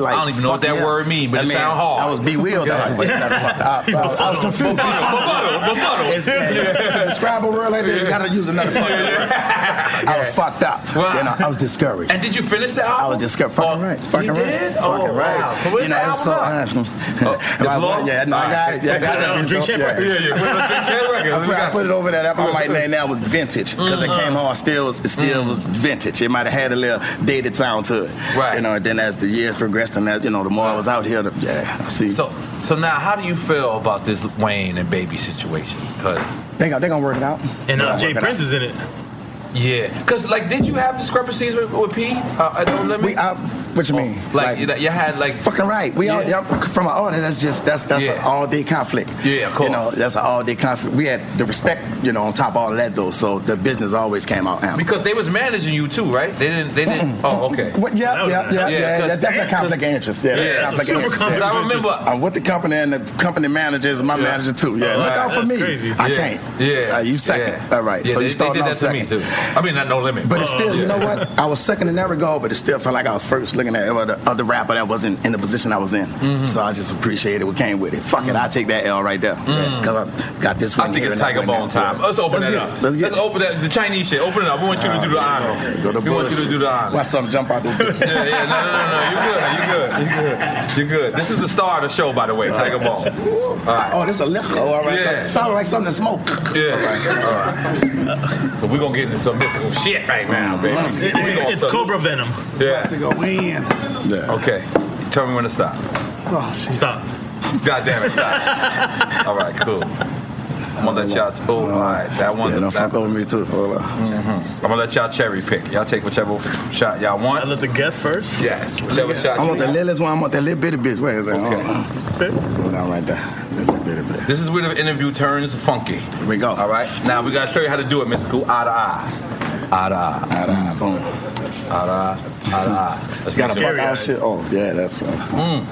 like. I don't even know what that fucking word up. means, but I it mean, sound hard. I was bewildered. I was like, wait, I, I, I, I was confused. Befuddled. It's- To describe a real world like this, you gotta use another fucking word. I was fucked up. Wow. You know, I was discouraged. And did you finish the album? I was discouraged. Fucking right. Fucking you right. did? Fucking Oh, right. wow. So where's you know, the it was album so, now? uh, It's I was- lost? Yeah, no, I got it. Yeah, I got that. Drink Champ Records. Yeah, yeah. Put it on Drink Champ Records. I, We put, I got put you. it over there. I might name now was vintage because Mm. it came on. Still, it still was vintage. It might have had a little dated sound to it. Right. You know, and then as the years progressed, and that, you know, the more I was out here, the, yeah, I see. So, so now, how do you feel about this Wayne and Baby situation? Because they gonna they gonna work it out. And uh, They Jay gonna work it Prince out. is in it. Yeah, because like, did you have discrepancies with, with P? Uh, at No Limit? We, I, what you mean? Like, you, you had like Fucking right. We all Yeah. yeah, from an order. That's just that's that's Yeah. an all day conflict. Yeah, of course. You know, that's an all day conflict. We had the respect, you know, on top of all of that though. So the business always came out. Ample. because they was managing you too, right? They didn't. They didn't. Oh, okay. What, yeah, yeah, yeah, yeah. 'cause- That's definitely a conflict of interest. Yeah, Yeah, that's a that's conflict a of super interest. conflict of interest. I remember- I'm with the company, and the company manager is my Yeah. manager too. Yeah, Oh, look right. out for That's me. crazy. I Yeah. can't. Yeah. Uh, you second. Yeah. All right. Yeah, so they, you they started did off that to second. me too. I mean, not No Limit. But it's still, Yeah. you know what? I was second in that regard, but it still felt like I was first looking at other, other rapper that wasn't in the position I was in. Mm-hmm. So I just appreciated what came with it. Fuck it, I take that L right there. Because I got this one I think here it's and that Tiger one Bone there. time. Let's open Let's that get up. it. Let's get it. open that. The Chinese shit. Open it up. We want you to do the honors. Go to We want you to do the honors. Watch something jump out this bitch. Yeah, yeah, no, no, no, no. You good. You good. You good. You good. This is the star of the show, by the way, Tiger Bone. All right. Oh, this is a liquor. Oh, all right. Yeah. Sounded like something to smoke. Yeah. All right. So we're gonna get into some mystical shit right now, baby. It- We gonna it's suck- Cobra Venom. Yeah. To go in. Yeah. Okay. Tell me when to stop. Oh, shit. Stop. God damn it, stop. All right, cool. I'm gonna let y'all. Oh, all right. That one. Yeah, don't fuck over me too. Hold on. Mm-hmm. I'm gonna let y'all cherry pick. Y'all take whichever shot y'all want. I let the guest first. Yes, whichever shot. I you want the want. littlest one. I want that little bitty bitch. Where is that? Okay. Oh, uh, down right there. That little bitty bitch. This is where the interview turns funky. Here we go. All right. Now we gotta show you how to do it, Mister Cool. Eye to eye. Eye to eye. Eye to eye. Boom. Eye to eye. Eye to eye. Let's Got get to you. buck out shit. Oh, yeah, that's. Uh, Mm.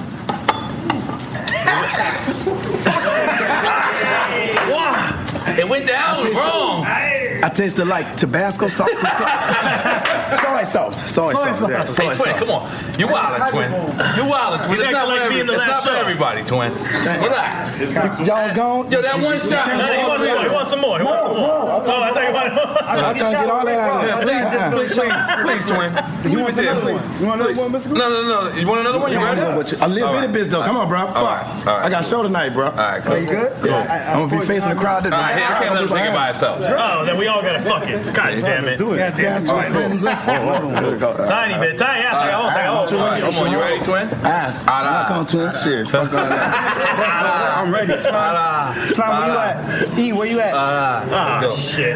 Wow. It went down wrong. I tasted like Tabasco sauce. Soy sauce. Soy sauce. Yeah, soy Hey, twin, sauce. come on. You wildin', twin. You wildin', twin. He's It's not, acting like for, me in the it's last not for show. everybody, twin. Relax. Y'all was gone? Yo, that one shot. No, he wants some more. He wants some more. He wants some more. Oh, I thought you wanted more. I'm trying to get all that out of Please, there. please, please, please, twin. You Leave want it there, another please. one? You want another one, Mister No, no, no. You want another one? You ready? A little All bitty right. bitch though. Come on, bro. Fuck. All right. All right. I got show tonight, bro. All right, cool. Are you good? Yeah. I'm gonna be facing the crowd All tonight. right, I can't let him take it by itself. Oh, then we all gotta fuck it. God damn it. Yeah, that's what friends are for. Tiny bit. Tiny ass. Like, oh, All right, come on, you ready, twin? Ass. Eye to eye. Come twin. Shit. Fuck all that. I'm ready. Eye to eye. Slime, where you at? E, where you at? Eye to eye. Ah, Let's go. shit.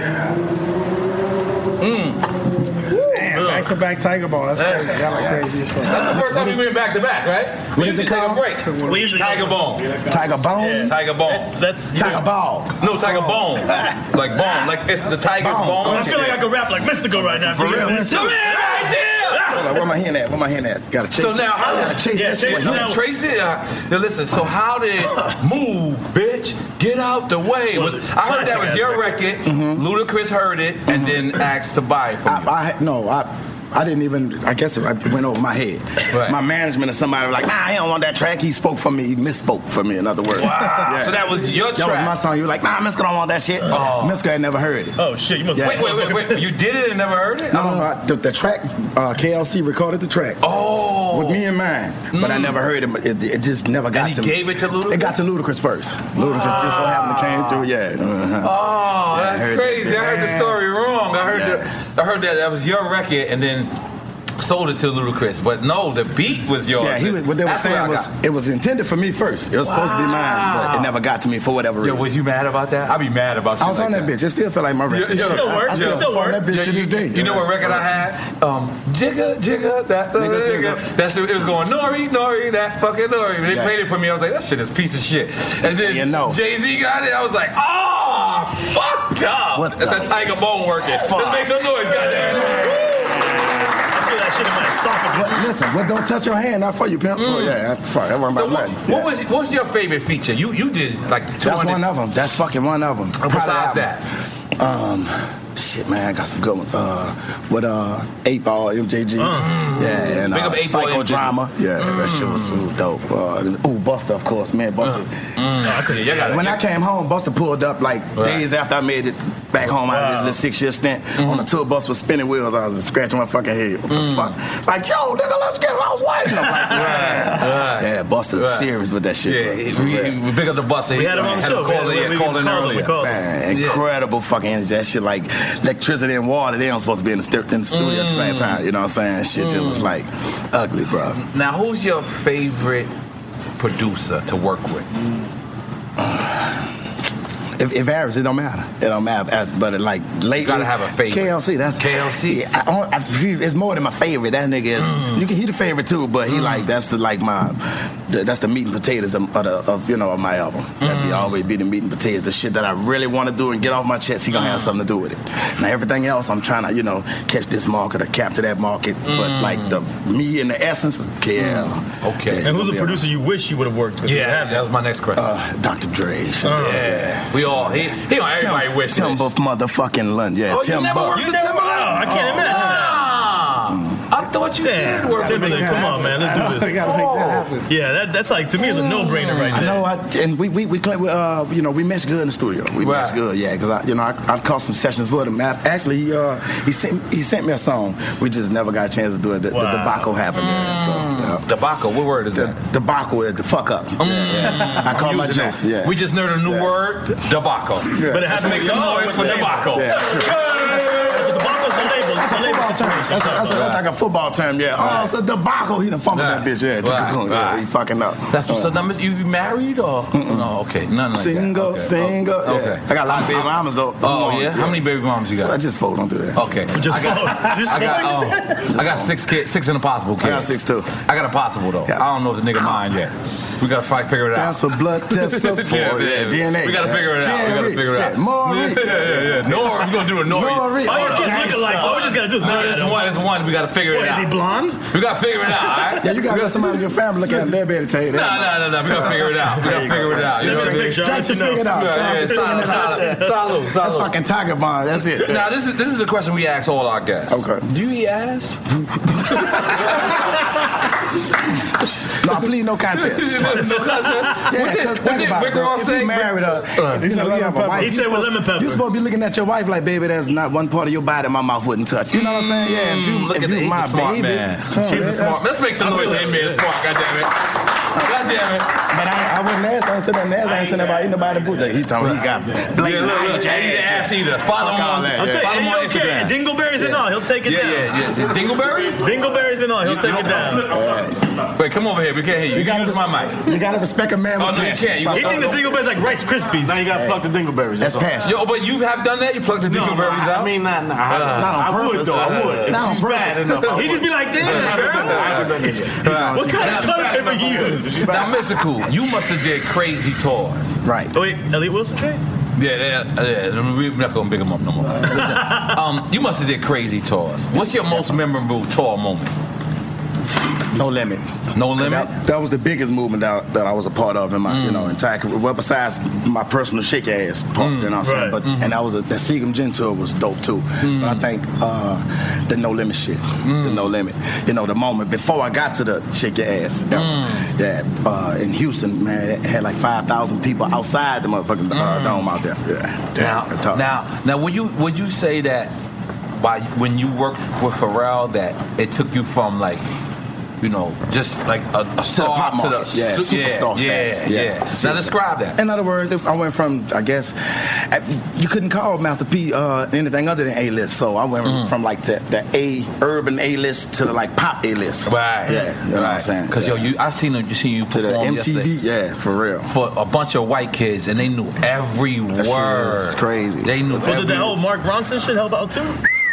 Mm. Damn, back to back Tiger Ball. That's crazy. Y'all like crazy as fuck. That's the first time we went back to back, right? We is usually it take a called? break. We usually Tiger Bone. Tiger Bone. Tiger Bone. That's, that's Tiger Ball. No, Tiger Bone. Like bone. Like it's the tiger's Bone. bone. I feel like I could rap like Mystical right now. For real, me too. Come here, right there. Hold on, where my hand at? Where my hand at? Gotta chase. So now, how gotta chase Yeah, that shit. chase You that. trace it. Uh, now listen. So how did move, bitch? Get out the way. Well, With- I heard that was classic your ass record. Ludacris heard it and then asked to buy it from you. I, I no, I. I didn't even, I guess it went over my head. Right. My management or somebody was like, nah, he don't want that track. He spoke for me. He misspoke for me, in other words. Wow. Yeah. So that was your That track. was my song. He was like, nah, Miska don't want that shit. Oh. Miska had never heard it. Oh shit! You must Yeah. Wait, wait, wait, wait. You did it and never heard it? No, no, no. I- The, the track, uh, K L C recorded the track. Oh. With me in mind. But I never heard it. It, it just never got he to me. gave it to Ludacris? It got to Ludacris first. Ludacris just so happened to came through, yeah. Uh-huh. Oh, Yeah, I that's heard crazy. that. I heard the story wrong. I heard Yeah. that. I heard that that was your record, and then sold it to Ludacris. But no, the beat was yours. Yeah, he was, what they were That's where saying I was got- it was intended for me first. It was supposed to be mine, but it never got to me for whatever Yo, reason. was you mad about that? I'd be mad about I was shit on like that bitch. It still felt like my record. You- you still I- works? I still It still perform that works? bitch Yeah, to this you, day. You know what record I had? Um, Jigga, Jigga, that Jigga, Jigga. Jigga. That's it was going Nori, Nori, that fucking Nori. They Yeah. played it for me. I was like, that shit is a piece of shit. And then You know. Jay Z got it. I was like, oh, fucked up. What That's the that Tiger Bone working. fuck? Let's make some noise, goddamn. I feel that shit in my esophagus. But listen, what don't touch your hand, not for you, pimp. So yeah, that's fuck. That wasn't So about what, nothing. what Yeah. was what was your favorite feature? You you did like two hundred. That's one of them. That's fucking one of them. Besides that, um, shit, man, I got some good ones. Uh, with uh, eight ball, M J G. Mm. Yeah, and Big uh, up eight Ball, Psychodrama. Yeah, Mm. that shit was so dope. Uh, ooh, Buster, of course, man, Buster. Mm. I couldn't- you gotta- when I came home, Buster pulled up like Right. days after I made it back home out of this little six-year stint on the tour bus with spinning wheels. I was just scratching my fucking head. What the fuck? Like, yo, nigga, let's get Lost White. And I'm like, Right. yeah, Buster Right. serious with that shit. Yeah, bro. we, Yeah. we big up the Buster. We had him on the show. Call, We- yeah, we- call we in called him, earlier. we called him. Man, incredible fucking energy. That shit like electricity and water. They don't supposed to be in the, st- in the studio at the same time. You know what I'm saying? Shit just was like ugly, bro. Now, who's your favorite producer to work with? If, if varies, it don't matter. It don't matter. But like lately, You gotta have a favorite. K L C. That's K L C. Yeah, I, I, it's more than my favorite. That nigga is. Mm. You can he the favorite too, but he like that's the like my the, that's the meat and potatoes of, of, the, of you know of my album. That be always be the meat and potatoes. The shit that I really want to do and get off my chest. He gonna have something to do with it. Now everything else, I'm trying to you know catch this market or capture that market. But like the me and the essence is K L. Okay. And who's a producer you wish you would have worked with? Yeah, that was my next question. Uh, Doctor Dre. Oh, yeah. We all, he, he on everybody Tim, wish Tim Buff motherfucking Lund. Yeah, Oh, you Tim never Buff. worked with Tim Buff? I can't imagine that. I thought you Damn, did work with Timberlake, him. come on, man, let's do this. I gotta make that happen. Yeah, that, that's like to me, it's a no-brainer right I there. know, I, and we we we, claim, uh, you know we meshed good in the studio. We Right. meshed good, yeah. Because I you know I, I caught some sessions with him. I- Actually, he uh, he sent he sent me a song. We just never got a chance to do it. The, the debacle happened there. So you know. Debacle. What word is that? Debacle is the fuck up. Yeah, yeah. I I'm call my using jokes. that. Yeah. We just learned a new word, debacle. Yeah. But it has to make some noise for debacle. Yeah. Debacle's the label. It's a label situation. That's, a, that's, a, that's like a football term, yeah. Oh, Right. it's a debacle. He done fumbled Right. that bitch, yeah. Right. yeah Right. He fucking up. That's what's Uh, up. Now, you married or? No, okay. None like Single, that. Okay. single. Oh, Yeah. okay. I got a lot of baby I'm- mamas though. Oh, yeah? How many baby mamas you got? I just four, don't do that. Okay. Just I got, four. Just I got, four, you oh, I got six kids, six in the possible kids. I got six too. I got a possible though. I don't know if the nigga mine yet. We gotta fight, figure it out. That's what blood tests are for. Yeah, yeah, yeah. D N A. We gotta figure it out. We gotta figure it out. Maury. Yeah, yeah, yeah. Nori, we gonna do a Nori. Nori. Oh, your kids Okay. look alike, so all we just gotta do is No, look this at is one. him. This is one. We gotta figure it What, out. is he blonde? We gotta figure it out. All right. Yeah, you gotta let somebody in your family look at him. They'll be able to tell you No, that. no, no, no. We gotta figure it out. We gotta figure it out. You Send know me what I the mean? picture. I'll Try let to you know. figure it out. Yeah, Shout out yeah, to salute, figuring it out. salute, salute, That salute. fucking tiger bond. That's it. Now this is this is a question we ask all our guests. Okay. Do you eat ass? No, please, no contest. No contest. Yeah, What did- 'cause what think did about Rick it, though. Ross If say? you married her, Uh, if you know you have a wife, He you said with supposed- lemon pepper. You're supposed to be looking at your wife like, baby, there's not one part of your body my mouth wouldn't touch. You know what I'm saying? Yeah, if you, Look if at you that. He's my a smart baby. man. Huh, He's a that's- smart. Let's make some noise for him being smart. God damn it. God damn it. But I, I wouldn't ask. I ain't sitting there and ask. I ain't sitting there about eating nobody boot. He talking about he got Yeah, blatant look, look. age I eat ass either. Follow him on that, I'll yeah. take Follow him on it. Okay. Instagram. Dingleberries and all, he'll take it Yeah, down. yeah, yeah. Dingleberries? Dingleberries and all, he'll take it down. Wait, come over here. We can't hear you. You can use my mic. You gotta respect a man Oh, with no, you passion. can't. You He think the Dingleberries like Rice Krispies. Now you gotta pluck the dingleberries. That's all. passion. Yo, but you have done that? You plucked the No, dingleberries I out? mean, not, not, Not on I, I would purpose. though. I would. If Not on she's bad purpose. enough, I He would. just be like, damn, I girl. should have done it. What kind of toilet paper you use? Now, Mystical, you must have did crazy tours. Right. Oh, wait, Elliot Wilson trade? Yeah, yeah, yeah. We're not gonna big him up no more. um, you must have did crazy tours. What's your most memorable tour moment? No limit. No limit. That, that was the biggest movement that, that I was a part of in my, Mm. you know, entire career. Well, besides my personal shake your ass part, Mm, you know what I'm saying? right. But Mm-hmm. and that was a, that Seagam Gin tour was dope too. Mm. But I think uh, the No Limit shit, the No Limit, you know, the moment before I got to the shake your ass, Mm. yeah, uh, in Houston, man, it had like five thousand people outside the motherfucking uh, dome out there. Yeah. Now, Damn, tough. now, now, would you would you say that by when you worked with Pharrell that it took you from like, you know, just like a, a star pop to the, market. Yeah, su- superstar yeah, status. yeah, Yeah. yeah. Now describe that. In other words, I went from, I guess, you couldn't call Master P uh, anything other than A-list. So I went Mm. from like the, the A urban A-list to the like pop A-list. Right. Yeah. You know what I'm saying? Because Yeah. yo, you I've seen you seen you To the perform M T V, yesterday yeah, for real. for a bunch of white kids and they knew every That shit word. was crazy. They knew Well, every did that whole Mark Ronson shit help out too?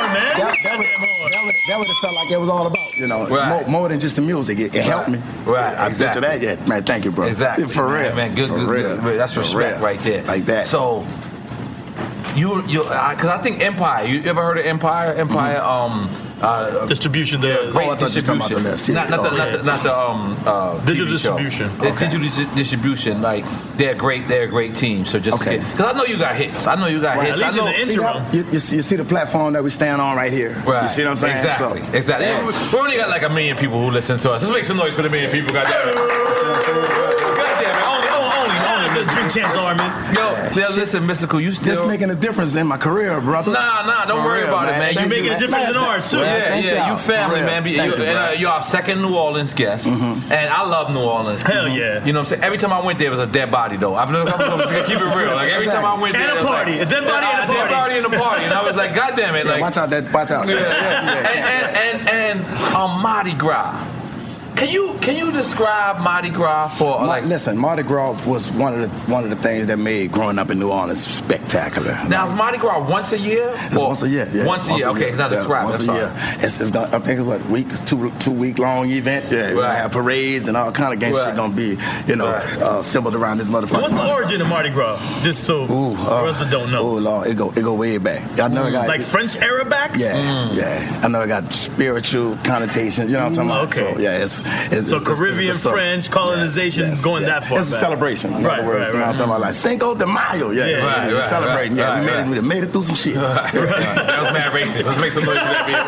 horn, man. That, that, would, that, would, that would have felt like it was all about, you know, Right. more, more than just the music. It, it Right. helped me. Right, I exactly. to that yet, man. Thank you, bro. Exactly. For man, real, man. Good, For good, real. good. That's For respect real. right there. Like that. So, you you because I think Empire. You ever heard of Empire? Empire. Mm-hmm. Um, uh, distribution. The great oh, I thought you were talking distribution. about the Not, not, the, oh, not, yeah. the, not the um uh, Digital T V show. distribution. The Okay. Digital dis- distribution. Like they're great. They're a great team. So just Okay. because I know you got hits. I know you got Right. hits. At least I know, in the interim. You, you, see, you see the platform that we stand on right here. Right. You see what I'm saying? Exactly. So, exactly. yeah. We only got like a million people who listen to us. Let's make some noise for the million people. Goddamn it. Goddamn it. Only, only, only. That's Drink Champs Army. Yo, yeah, listen, Mystical, you still Just making a difference in my career, brother. Nah, nah, don't For worry real, about it, man. Thank You're you, making a man. difference in Man, ours too. well, Yeah, thank yeah, y'all. you family, For real. man. Be- Thank you, you, and, uh, bro. you're our second New Orleans guest, and I love New Orleans. Hell yeah. You know what I'm saying? Every time I went there, it was a dead body though. I'm gonna, I'm gonna keep it real. Like every time I went there, And a it was party. like, A dead body and a dead party. body and a party, and I was like, God damn it! Yeah, Like, watch out, that. Watch out. yeah, yeah. And and and, and um, Mardi Gras. Can you can you describe Mardi Gras for Ma- like? listen, Mardi Gras was one of the one of the things that made growing up in New Orleans spectacular. Now is Mardi Gras once a year? It's Or- once a year. Yeah. Once a year. Okay, now Yeah, describe. Once That's a year. fine. It's, it's gonna, I think it's what week two two week long event. Yeah, we'll Right. have parades and all kind of gang Right. shit gonna be you know Right. uh, assembled around this motherfucker. What's the origin of Mardi Gras? Just so Ooh, uh, for us that don't know. Oh Lord, it go it go way back. I know it got Like French era back? Yeah, Mm. yeah. I know it got spiritual connotations. You know what I'm talking about? Okay. So, yeah, it's, it's So it's- it's Caribbean, good stuff. French, colonization, Yes, yes, going yes. that far It's a back. celebration. In Right, other words, right, you know what I'm right. talking about? Like Cinco de Mayo. Yeah, Yeah, yeah, right, we're right, celebrating. right, yeah, we right, made right. it. We made it through some shit. That was mad racist. Let's make some noise for that being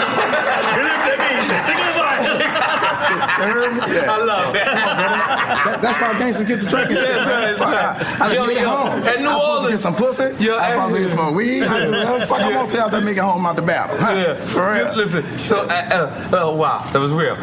Yeah. I love that. That- That's why gangsters get the drinking. Yes, shit, man. right, Fuck, right. I, I Yo, done made it yo, home. and New I supposed to Orleans- get some pussy. Yo, I supposed to get some weed. I do, well, fuck, I'm gonna tell y'all to make it home out the battle. Huh? Yeah. For real. Listen, so uh, uh, oh wow, that was real.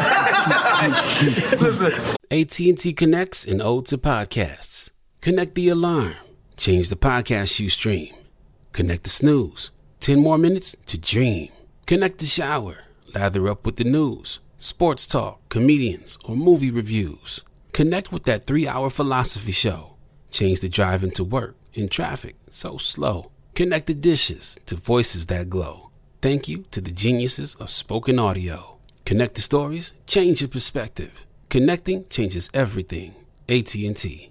Listen, A T and T connects an ode to podcasts. Connect the alarm. Change the podcast you stream. Connect the snooze. Ten more minutes to dream. Connect the shower. Lather up with the news, sports talk, comedians, or movie reviews. Connect with that three-hour philosophy show. Change the drive into work in traffic so slow. Connect the dishes to voices that glow. Thank you to the geniuses of spoken audio. Connect the stories, change your perspective. Connecting changes everything. A T and T.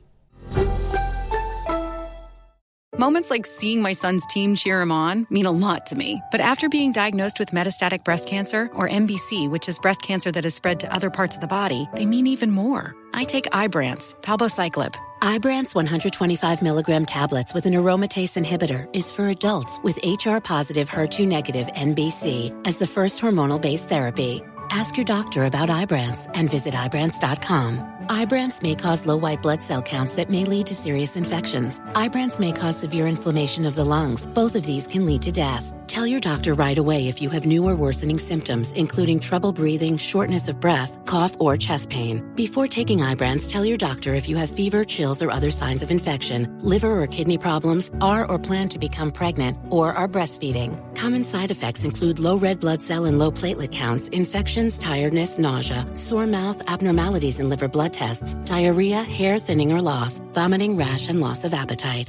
Moments like seeing my son's team cheer him on mean a lot to me. But after being diagnosed with metastatic breast cancer, or M B C, which is breast cancer that has spread to other parts of the body, they mean even more. I take Ibrance, palbociclib. Ibrance one hundred twenty-five milligram tablets with an aromatase inhibitor is for adults with H R-positive, H E R two negative N B C as the first hormonal-based therapy. Ask your doctor about Ibrance and visit Ibrance dot com. Ibrance may cause low white blood cell counts that may lead to serious infections. Ibrance may cause severe inflammation of the lungs. Both of these can lead to death. Tell your doctor right away if you have new or worsening symptoms, including trouble breathing, shortness of breath, cough, or chest pain. Before taking Ibrance, tell your doctor if you have fever, chills, or other signs of infection, liver or kidney problems, are or plan to become pregnant, or are breastfeeding. Common side effects include low red blood cell and low platelet counts, infections, tiredness, nausea, sore mouth, abnormalities in liver blood tests, diarrhea, hair thinning or loss, vomiting, rash, and loss of appetite.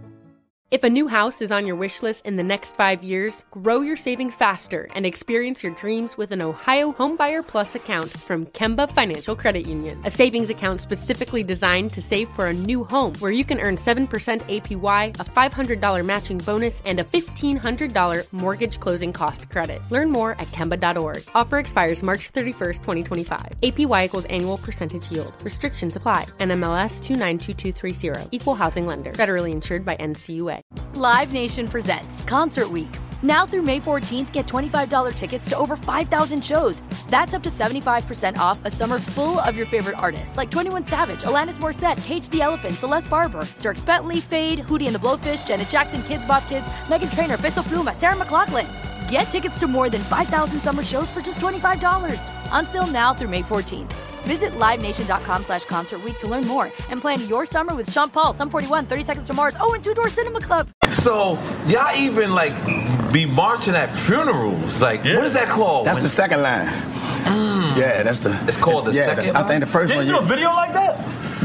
If a new house is on your wish list in the next five years, grow your savings faster and experience your dreams with an Ohio Homebuyer Plus account from Kemba Financial Credit Union. A savings account specifically designed to save for a new home where you can earn seven percent A P Y, a five hundred dollars matching bonus, and a fifteen hundred dollars mortgage closing cost credit. Learn more at Kemba dot org. Offer expires March thirty-first, twenty twenty-five. A P Y equals annual percentage yield. Restrictions apply. N M L S two nine two two three zero. Equal housing lender. Federally insured by N C U A. Live Nation presents Concert Week. Now through May fourteenth, get twenty-five dollars tickets to over five thousand shows. That's up to seventy-five percent off a summer full of your favorite artists like twenty-one Savage, Alanis Morissette, Cage the Elephant, Celeste Barber, Dierks Bentley, Fade, Hootie and the Blowfish, Janet Jackson, Kids Bop Kids, Meghan Trainor, Peso Pluma, Sarah McLachlan. Get tickets to more than five thousand summer shows for just twenty-five dollars. Until now through May fourteenth. Visit livenation.com slash concert week to learn more and plan your summer with Sean Paul, Sum forty-one, thirty Seconds to Mars, oh, and Two Door Cinema Club. so y'all even like be marching at funerals? Like, Yeah. what is that called? That's When- the second line. Yeah, that's the. It's called the yeah, second I think the first Didn't one. you do a yeah. video like that?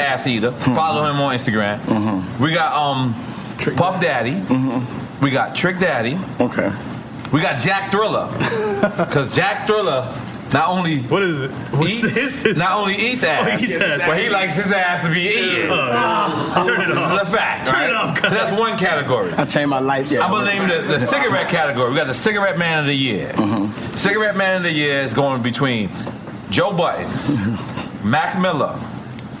ass eater. Follow him on Instagram. Mm-hmm. We got um, Puff Daddy. Mm-hmm. We got Trick Daddy. Okay. We got Jack Thriller. Because Jack Thriller not only what is it? What's eats, this? This- not only eats ass, Oh, eats ass. but he likes his ass to be eaten. Oh, yeah. Turn it this off. is a fact. Turn right? it off, So that's one category. I changed my life. Yeah. I'm gonna name the, the cigarette category. We got the cigarette man of the year. Mm-hmm. Cigarette man of the year is going between Joe Buttons, Mac Miller,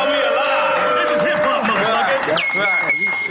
call me a lie. This is hip hop, motherfuckers. Right.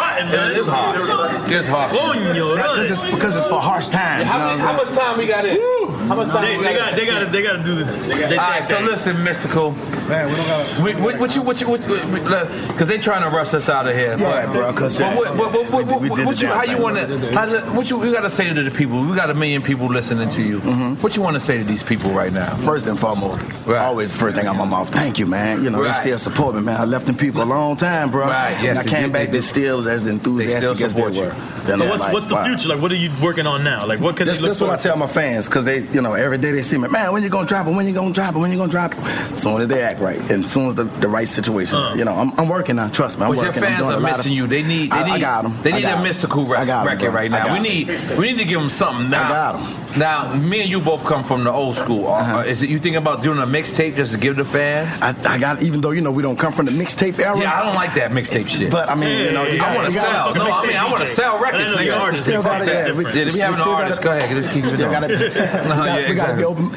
rotten, man. It's hard. It's hard. Coño, Because it's, because it's for harsh times. How, you know many, what how I'm much time we got in? How much time They, we they got? got, they got, they got to do this. They, All right, so listen, Mystical. Man, we don't gotta. We, what, what you, what you, what, because they trying to rush us out of here. Yeah, but, bro. Because but what, what, what, what, we what, did what the you, damn how you thing. want to, what you, we got to say to the people? We got a million people listening to you. Mm-hmm. What you want to say to these people right now? First and foremost, always the first thing out my mouth. Thank you, man. You know, Right. they still support me, man. I left them people a long time, bro. Right, yes, And I they came did, back. they They do. still was as enthusiastic They still as they support you. were. So know, what's like, what's the wow. future? Like, what are you working on now? Like, what can This, they look this is what I for? tell my fans, because they, you know, every day they see me, man, when you gonna drop it? When you gonna drop it? When you gonna drop it? As soon as they act right, and as soon as the, the right situation, Uh. you know, I'm, I'm working now. Trust me, I'm But your working. I'm fans doing are a lot missing of- you. They need, they I- need, I got 'em. they I need got a 'em. mystical I rec- got 'em, record bro. right I now. got We 'em. need, we need to give them something now. I got 'em. Now, me and you both come from the old school. Uh, Is it you thinking about doing a mixtape just to give the fans? I, I got, even though you know we don't come from the mixtape era. Yeah, I don't like that mixtape shit. But I mean, you know, you I gotta- want to you gotta sell. fucking No, I mixtape mean, I want to D J. sell records. I know you're nigga. artist, still gotta- yeah, we- Yeah, if we you have an still artist, gotta- go ahead. Just keep it Still on. gotta be, Uh-huh, gotta- yeah, we gotta be exactly. open.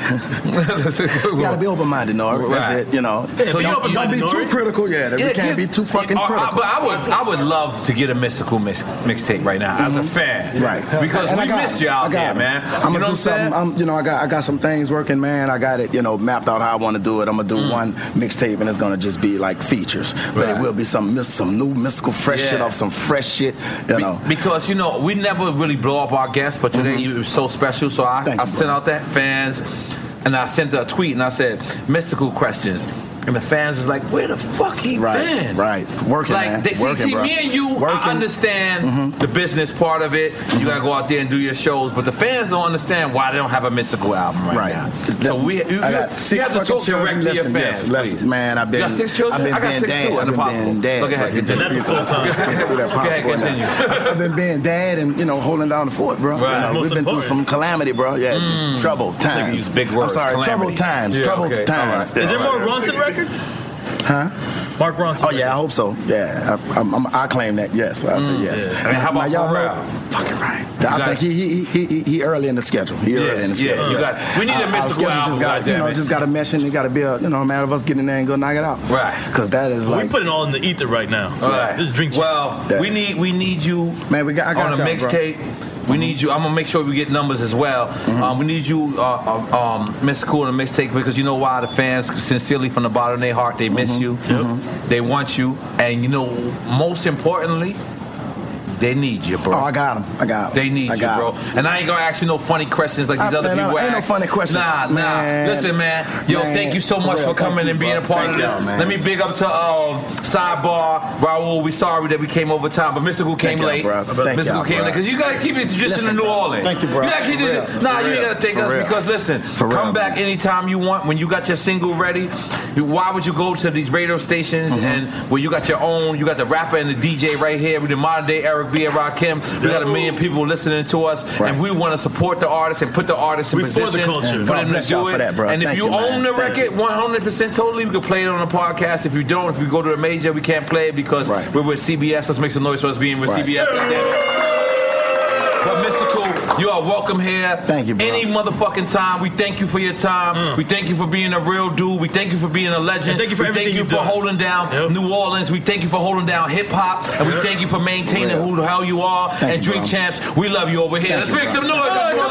You gotta be open-minded, Nori. That's Right. it. You know. Yeah, So be don't, open-minded, don't be too Nori. critical. Yeah, we Yeah, can't yeah. be too fucking Uh, uh, critical. But I would, I would love to get a mystical mix, mixtape right now as a fan, Right. Because And I we got miss it. you I out got there, it. man. I'm You gonna know do what I'm saying? something. I'm, you know, I got I got some things working, man. I got it, you know, mapped out how I want to do it. I'm gonna do Mm. one mixtape, and it's gonna just be like features, but Right. it will be some mis- some new mystical fresh Yeah. shit off some fresh shit. You know. Because you know we never really blow up our guests, but today you were so special. So I, Thank I you, sent out that fans, and I sent a tweet and I said mystical questions, and the fans was like, "Where the fuck he Right, been?" right. Working, like man. they see, Working, see bro. me and you. Working. I understand the business part of it. You gotta go out there and do your shows, but the fans don't understand why they don't have a mystical album right, Right. now. So we, you, I got you six have to fucking talk direct children. to your Listen, fans, yes, listen, please. man. I've been. You got six children? I've been I got being six dad. too. I've been Impossible. being dad. Go ahead, Like, continue. it's That's a full time. Let's do that Go ahead, possible now. continue. I've been being dad and you know holding down the fort, bro. Right. You know, Most we've been through important. some calamity, bro. Yeah, Mm. trouble times. use big words, I'm sorry, calamity. trouble times. Yeah, trouble okay. times. All right. Is there Yeah. more Ronson records? Huh? Mark Ronson. Oh yeah, I hope so. Yeah, I, I'm, I'm, I claim that. Yes, I said yes. Yeah. I mean, how about Now, y'all know- Pharrell? Fucking right. You I got- think he he, he he he early in the schedule. He Yeah, early in the yeah, schedule. you got- we need a Our- our mystical schedule album, Just got, you know, goddammit. just got to mesh and it got to be a you know a matter of us getting there and go knock it out. Right. Because that is Well, like we put it all in the ether right now. All right. This is drink. Well, Yeah. we need we need you man. We got I got on a y'all, bro. mixtape. We need you. I'm gonna make sure we get numbers as well. Um, we need you, uh, uh, um, Mystical, on a mixtape because you know why the fans, sincerely from the bottom of their heart, they miss you. They want you, and you know, most importantly, they need you, bro. Oh, I got him. I got him. They need I you, got bro. 'em. And I ain't gonna ask you no funny questions like these I- other man, people ain't no ask. funny questions. Nah, nah. Man. Listen, man. Yo, Man. thank you so For much real, for coming thank and you, being bro. a part Thank of this. y'all, man. Let me big up to um, Sidebar, Raul. We sorry that we came over time, but Mystical came Thank y'all, late. bro. Thank Mystical y'all, came bro. late because you gotta keep it tradition Listen, in New Orleans. thank you, bro. You gotta keep For it. real. Nah, For you ain't real. gotta take For us real. because listen, For real, come back man. anytime you want. When you got your single ready, why would you go to these radio stations Mm-hmm. and where you got your own? You got the rapper and the D J right here with the modern day Eric B and Rakim. We got a million people listening to us, Right. and we want to support the artists and put the artists in We for the position culture. for God them to bless y'all do it. for that, bro. And if Thank you you, man. own the Thank record one hundred percent totally, we can play it on the podcast. If you don't, if you go to a major, we can't play it because Right. we're with C B S. Let's make some noise for us being with Right. C B S. But Mystical, you are welcome here. Thank you, bro. Any motherfucking time. We thank you for your time. We thank you for being a real dude. We thank you for being a legend. And thank you for we thank everything you you've for done. holding down Yep. New Orleans. We thank you for holding down hip hop. And we thank you for maintaining For real. who the hell you are. Thank and you, Drink bro. Champs, we love you over here. Thank Let's you, make bro. some noise.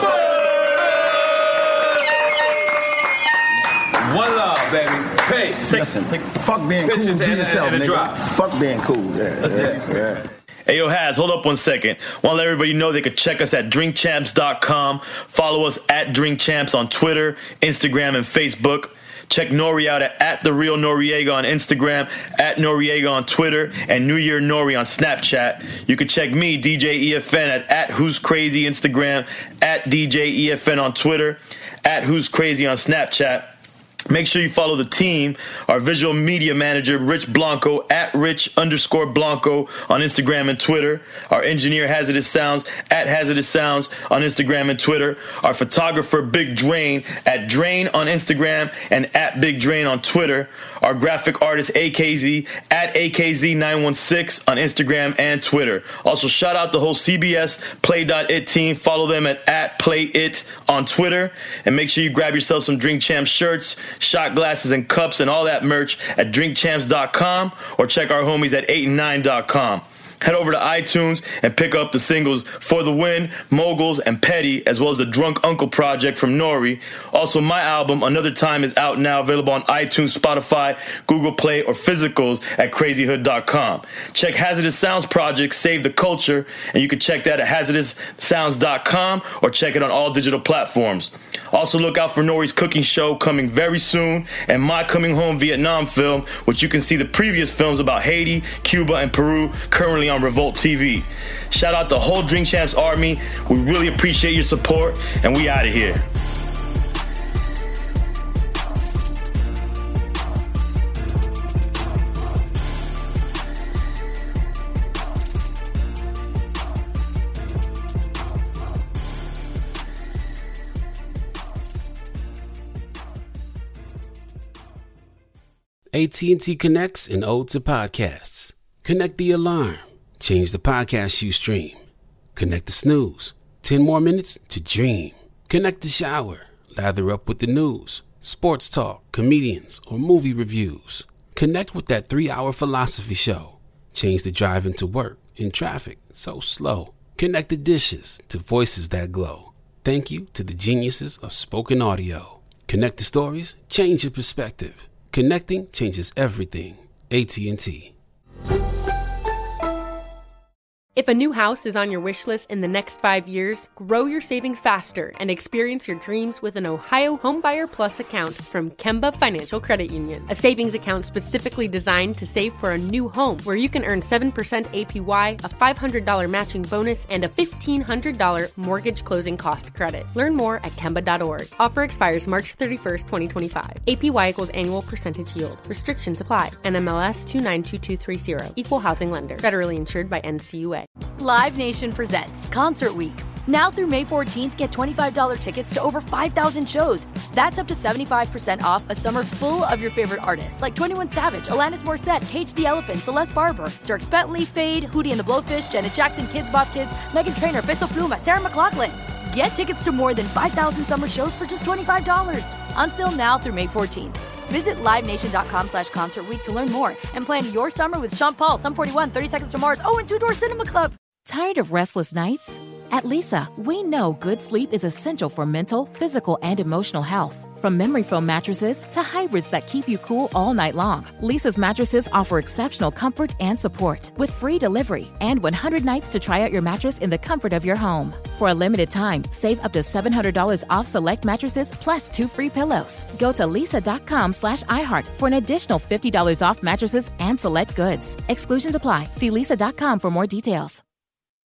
One love, baby. Peace. Listen, fuck being cool. Pictures Be and a- yourself, and a nigga. drop. Fuck being cool. Yeah, yeah, yeah. Hey, yo, Haz, hold up one second. Want to let everybody know they could check us at drink champs dot com. Follow us at DrinkChamps on Twitter, Instagram, and Facebook. Check Nori out at, at The Real Noriega on Instagram, at Noriega on Twitter, and New Year Nori on Snapchat. You can check me, D J E F N, at, at Who's Crazy Instagram, at D J E F N on Twitter, at Who's Crazy on Snapchat. Make sure you follow the team, our visual media manager, Rich Blanco, at Rich underscore Blanco on Instagram and Twitter. Our engineer, Hazardous Sounds, at Hazardous Sounds on Instagram and Twitter. Our photographer, Big Drain, at Drain on Instagram and at Big Drain on Twitter. Our graphic artist, A K Z, at A K Z nine one six on Instagram and Twitter. Also, shout out the whole C B S Play dot it team. Follow them at, at PlayIt on Twitter. And make sure you grab yourself some Drink Champs shirts, shot glasses, and cups, and all that merch at drink champs dot com or check our homies at eight and nine dot com. Head over to iTunes and pick up the singles For the Win, Moguls, and Petty, as well as the Drunk Uncle project from Nori. Also, my album, Another Time, is out now, available on iTunes, Spotify, Google Play, or physicals at crazy hood dot com. Check Hazardous Sounds project, Save the Culture, and you can check that at hazardous sounds dot com or check it on all digital platforms. Also, look out for Nori's cooking show coming very soon, and my Coming Home Vietnam film, which you can see the previous films about Haiti, Cuba, and Peru currently on Revolt T V. Shout out the whole Drink Champs Army. We really appreciate your support, and we out of here. A T and T connects an ode to podcasts. Connect the alarm. Change the podcast you stream. Connect the snooze. Ten more minutes to dream. Connect the shower. Lather up with the news, sports talk, comedians, or movie reviews. Connect with that three-hour philosophy show. Change the drive into work in traffic so slow. Connect the dishes to voices that glow. Thank you to the geniuses of spoken audio. Connect the stories. Change your perspective. Connecting changes everything. A T and T. If a new house is on your wish list in the next five years, grow your savings faster and experience your dreams with an Ohio Homebuyer Plus account from Kemba Financial Credit Union. A savings account specifically designed to save for a new home, where you can earn seven percent A P Y, a five hundred dollars matching bonus, and a fifteen hundred dollars mortgage closing cost credit. Learn more at kemba dot org. Offer expires March thirty-first, twenty twenty-five. A P Y equals annual percentage yield. Restrictions apply. N M L S two nine two two three zero. Equal housing lender. Federally insured by N C U A. Live Nation presents Concert Week. Now through May fourteenth, get twenty-five dollars tickets to over five thousand shows. That's up to seventy-five percent off a summer full of your favorite artists like twenty-one Savage, Alanis Morissette, Cage the Elephant, Celeste Barber, Dierks Bentley, Fade, Hootie and the Blowfish, Janet Jackson, Kids Bop Kids, Meghan Trainor, Peso Pluma, Sarah McLachlan. Get tickets to more than five thousand summer shows for just twenty-five dollars. Until now through May fourteenth. Visit livenation.com slash concert week to learn more and plan your summer with Sean Paul, Sum forty-one, thirty Seconds to Mars, oh, and Two Door Cinema Club. Tired of restless nights? At Leesa, we know good sleep is essential for mental, physical, and emotional health. From memory foam mattresses to hybrids that keep you cool all night long, Leesa's mattresses offer exceptional comfort and support with free delivery and one hundred nights to try out your mattress in the comfort of your home. For a limited time, save up to seven hundred dollars off select mattresses plus two free pillows. Go to leesa.com slash iHeart for an additional fifty dollars off mattresses and select goods. Exclusions apply. See leesa dot com for more details.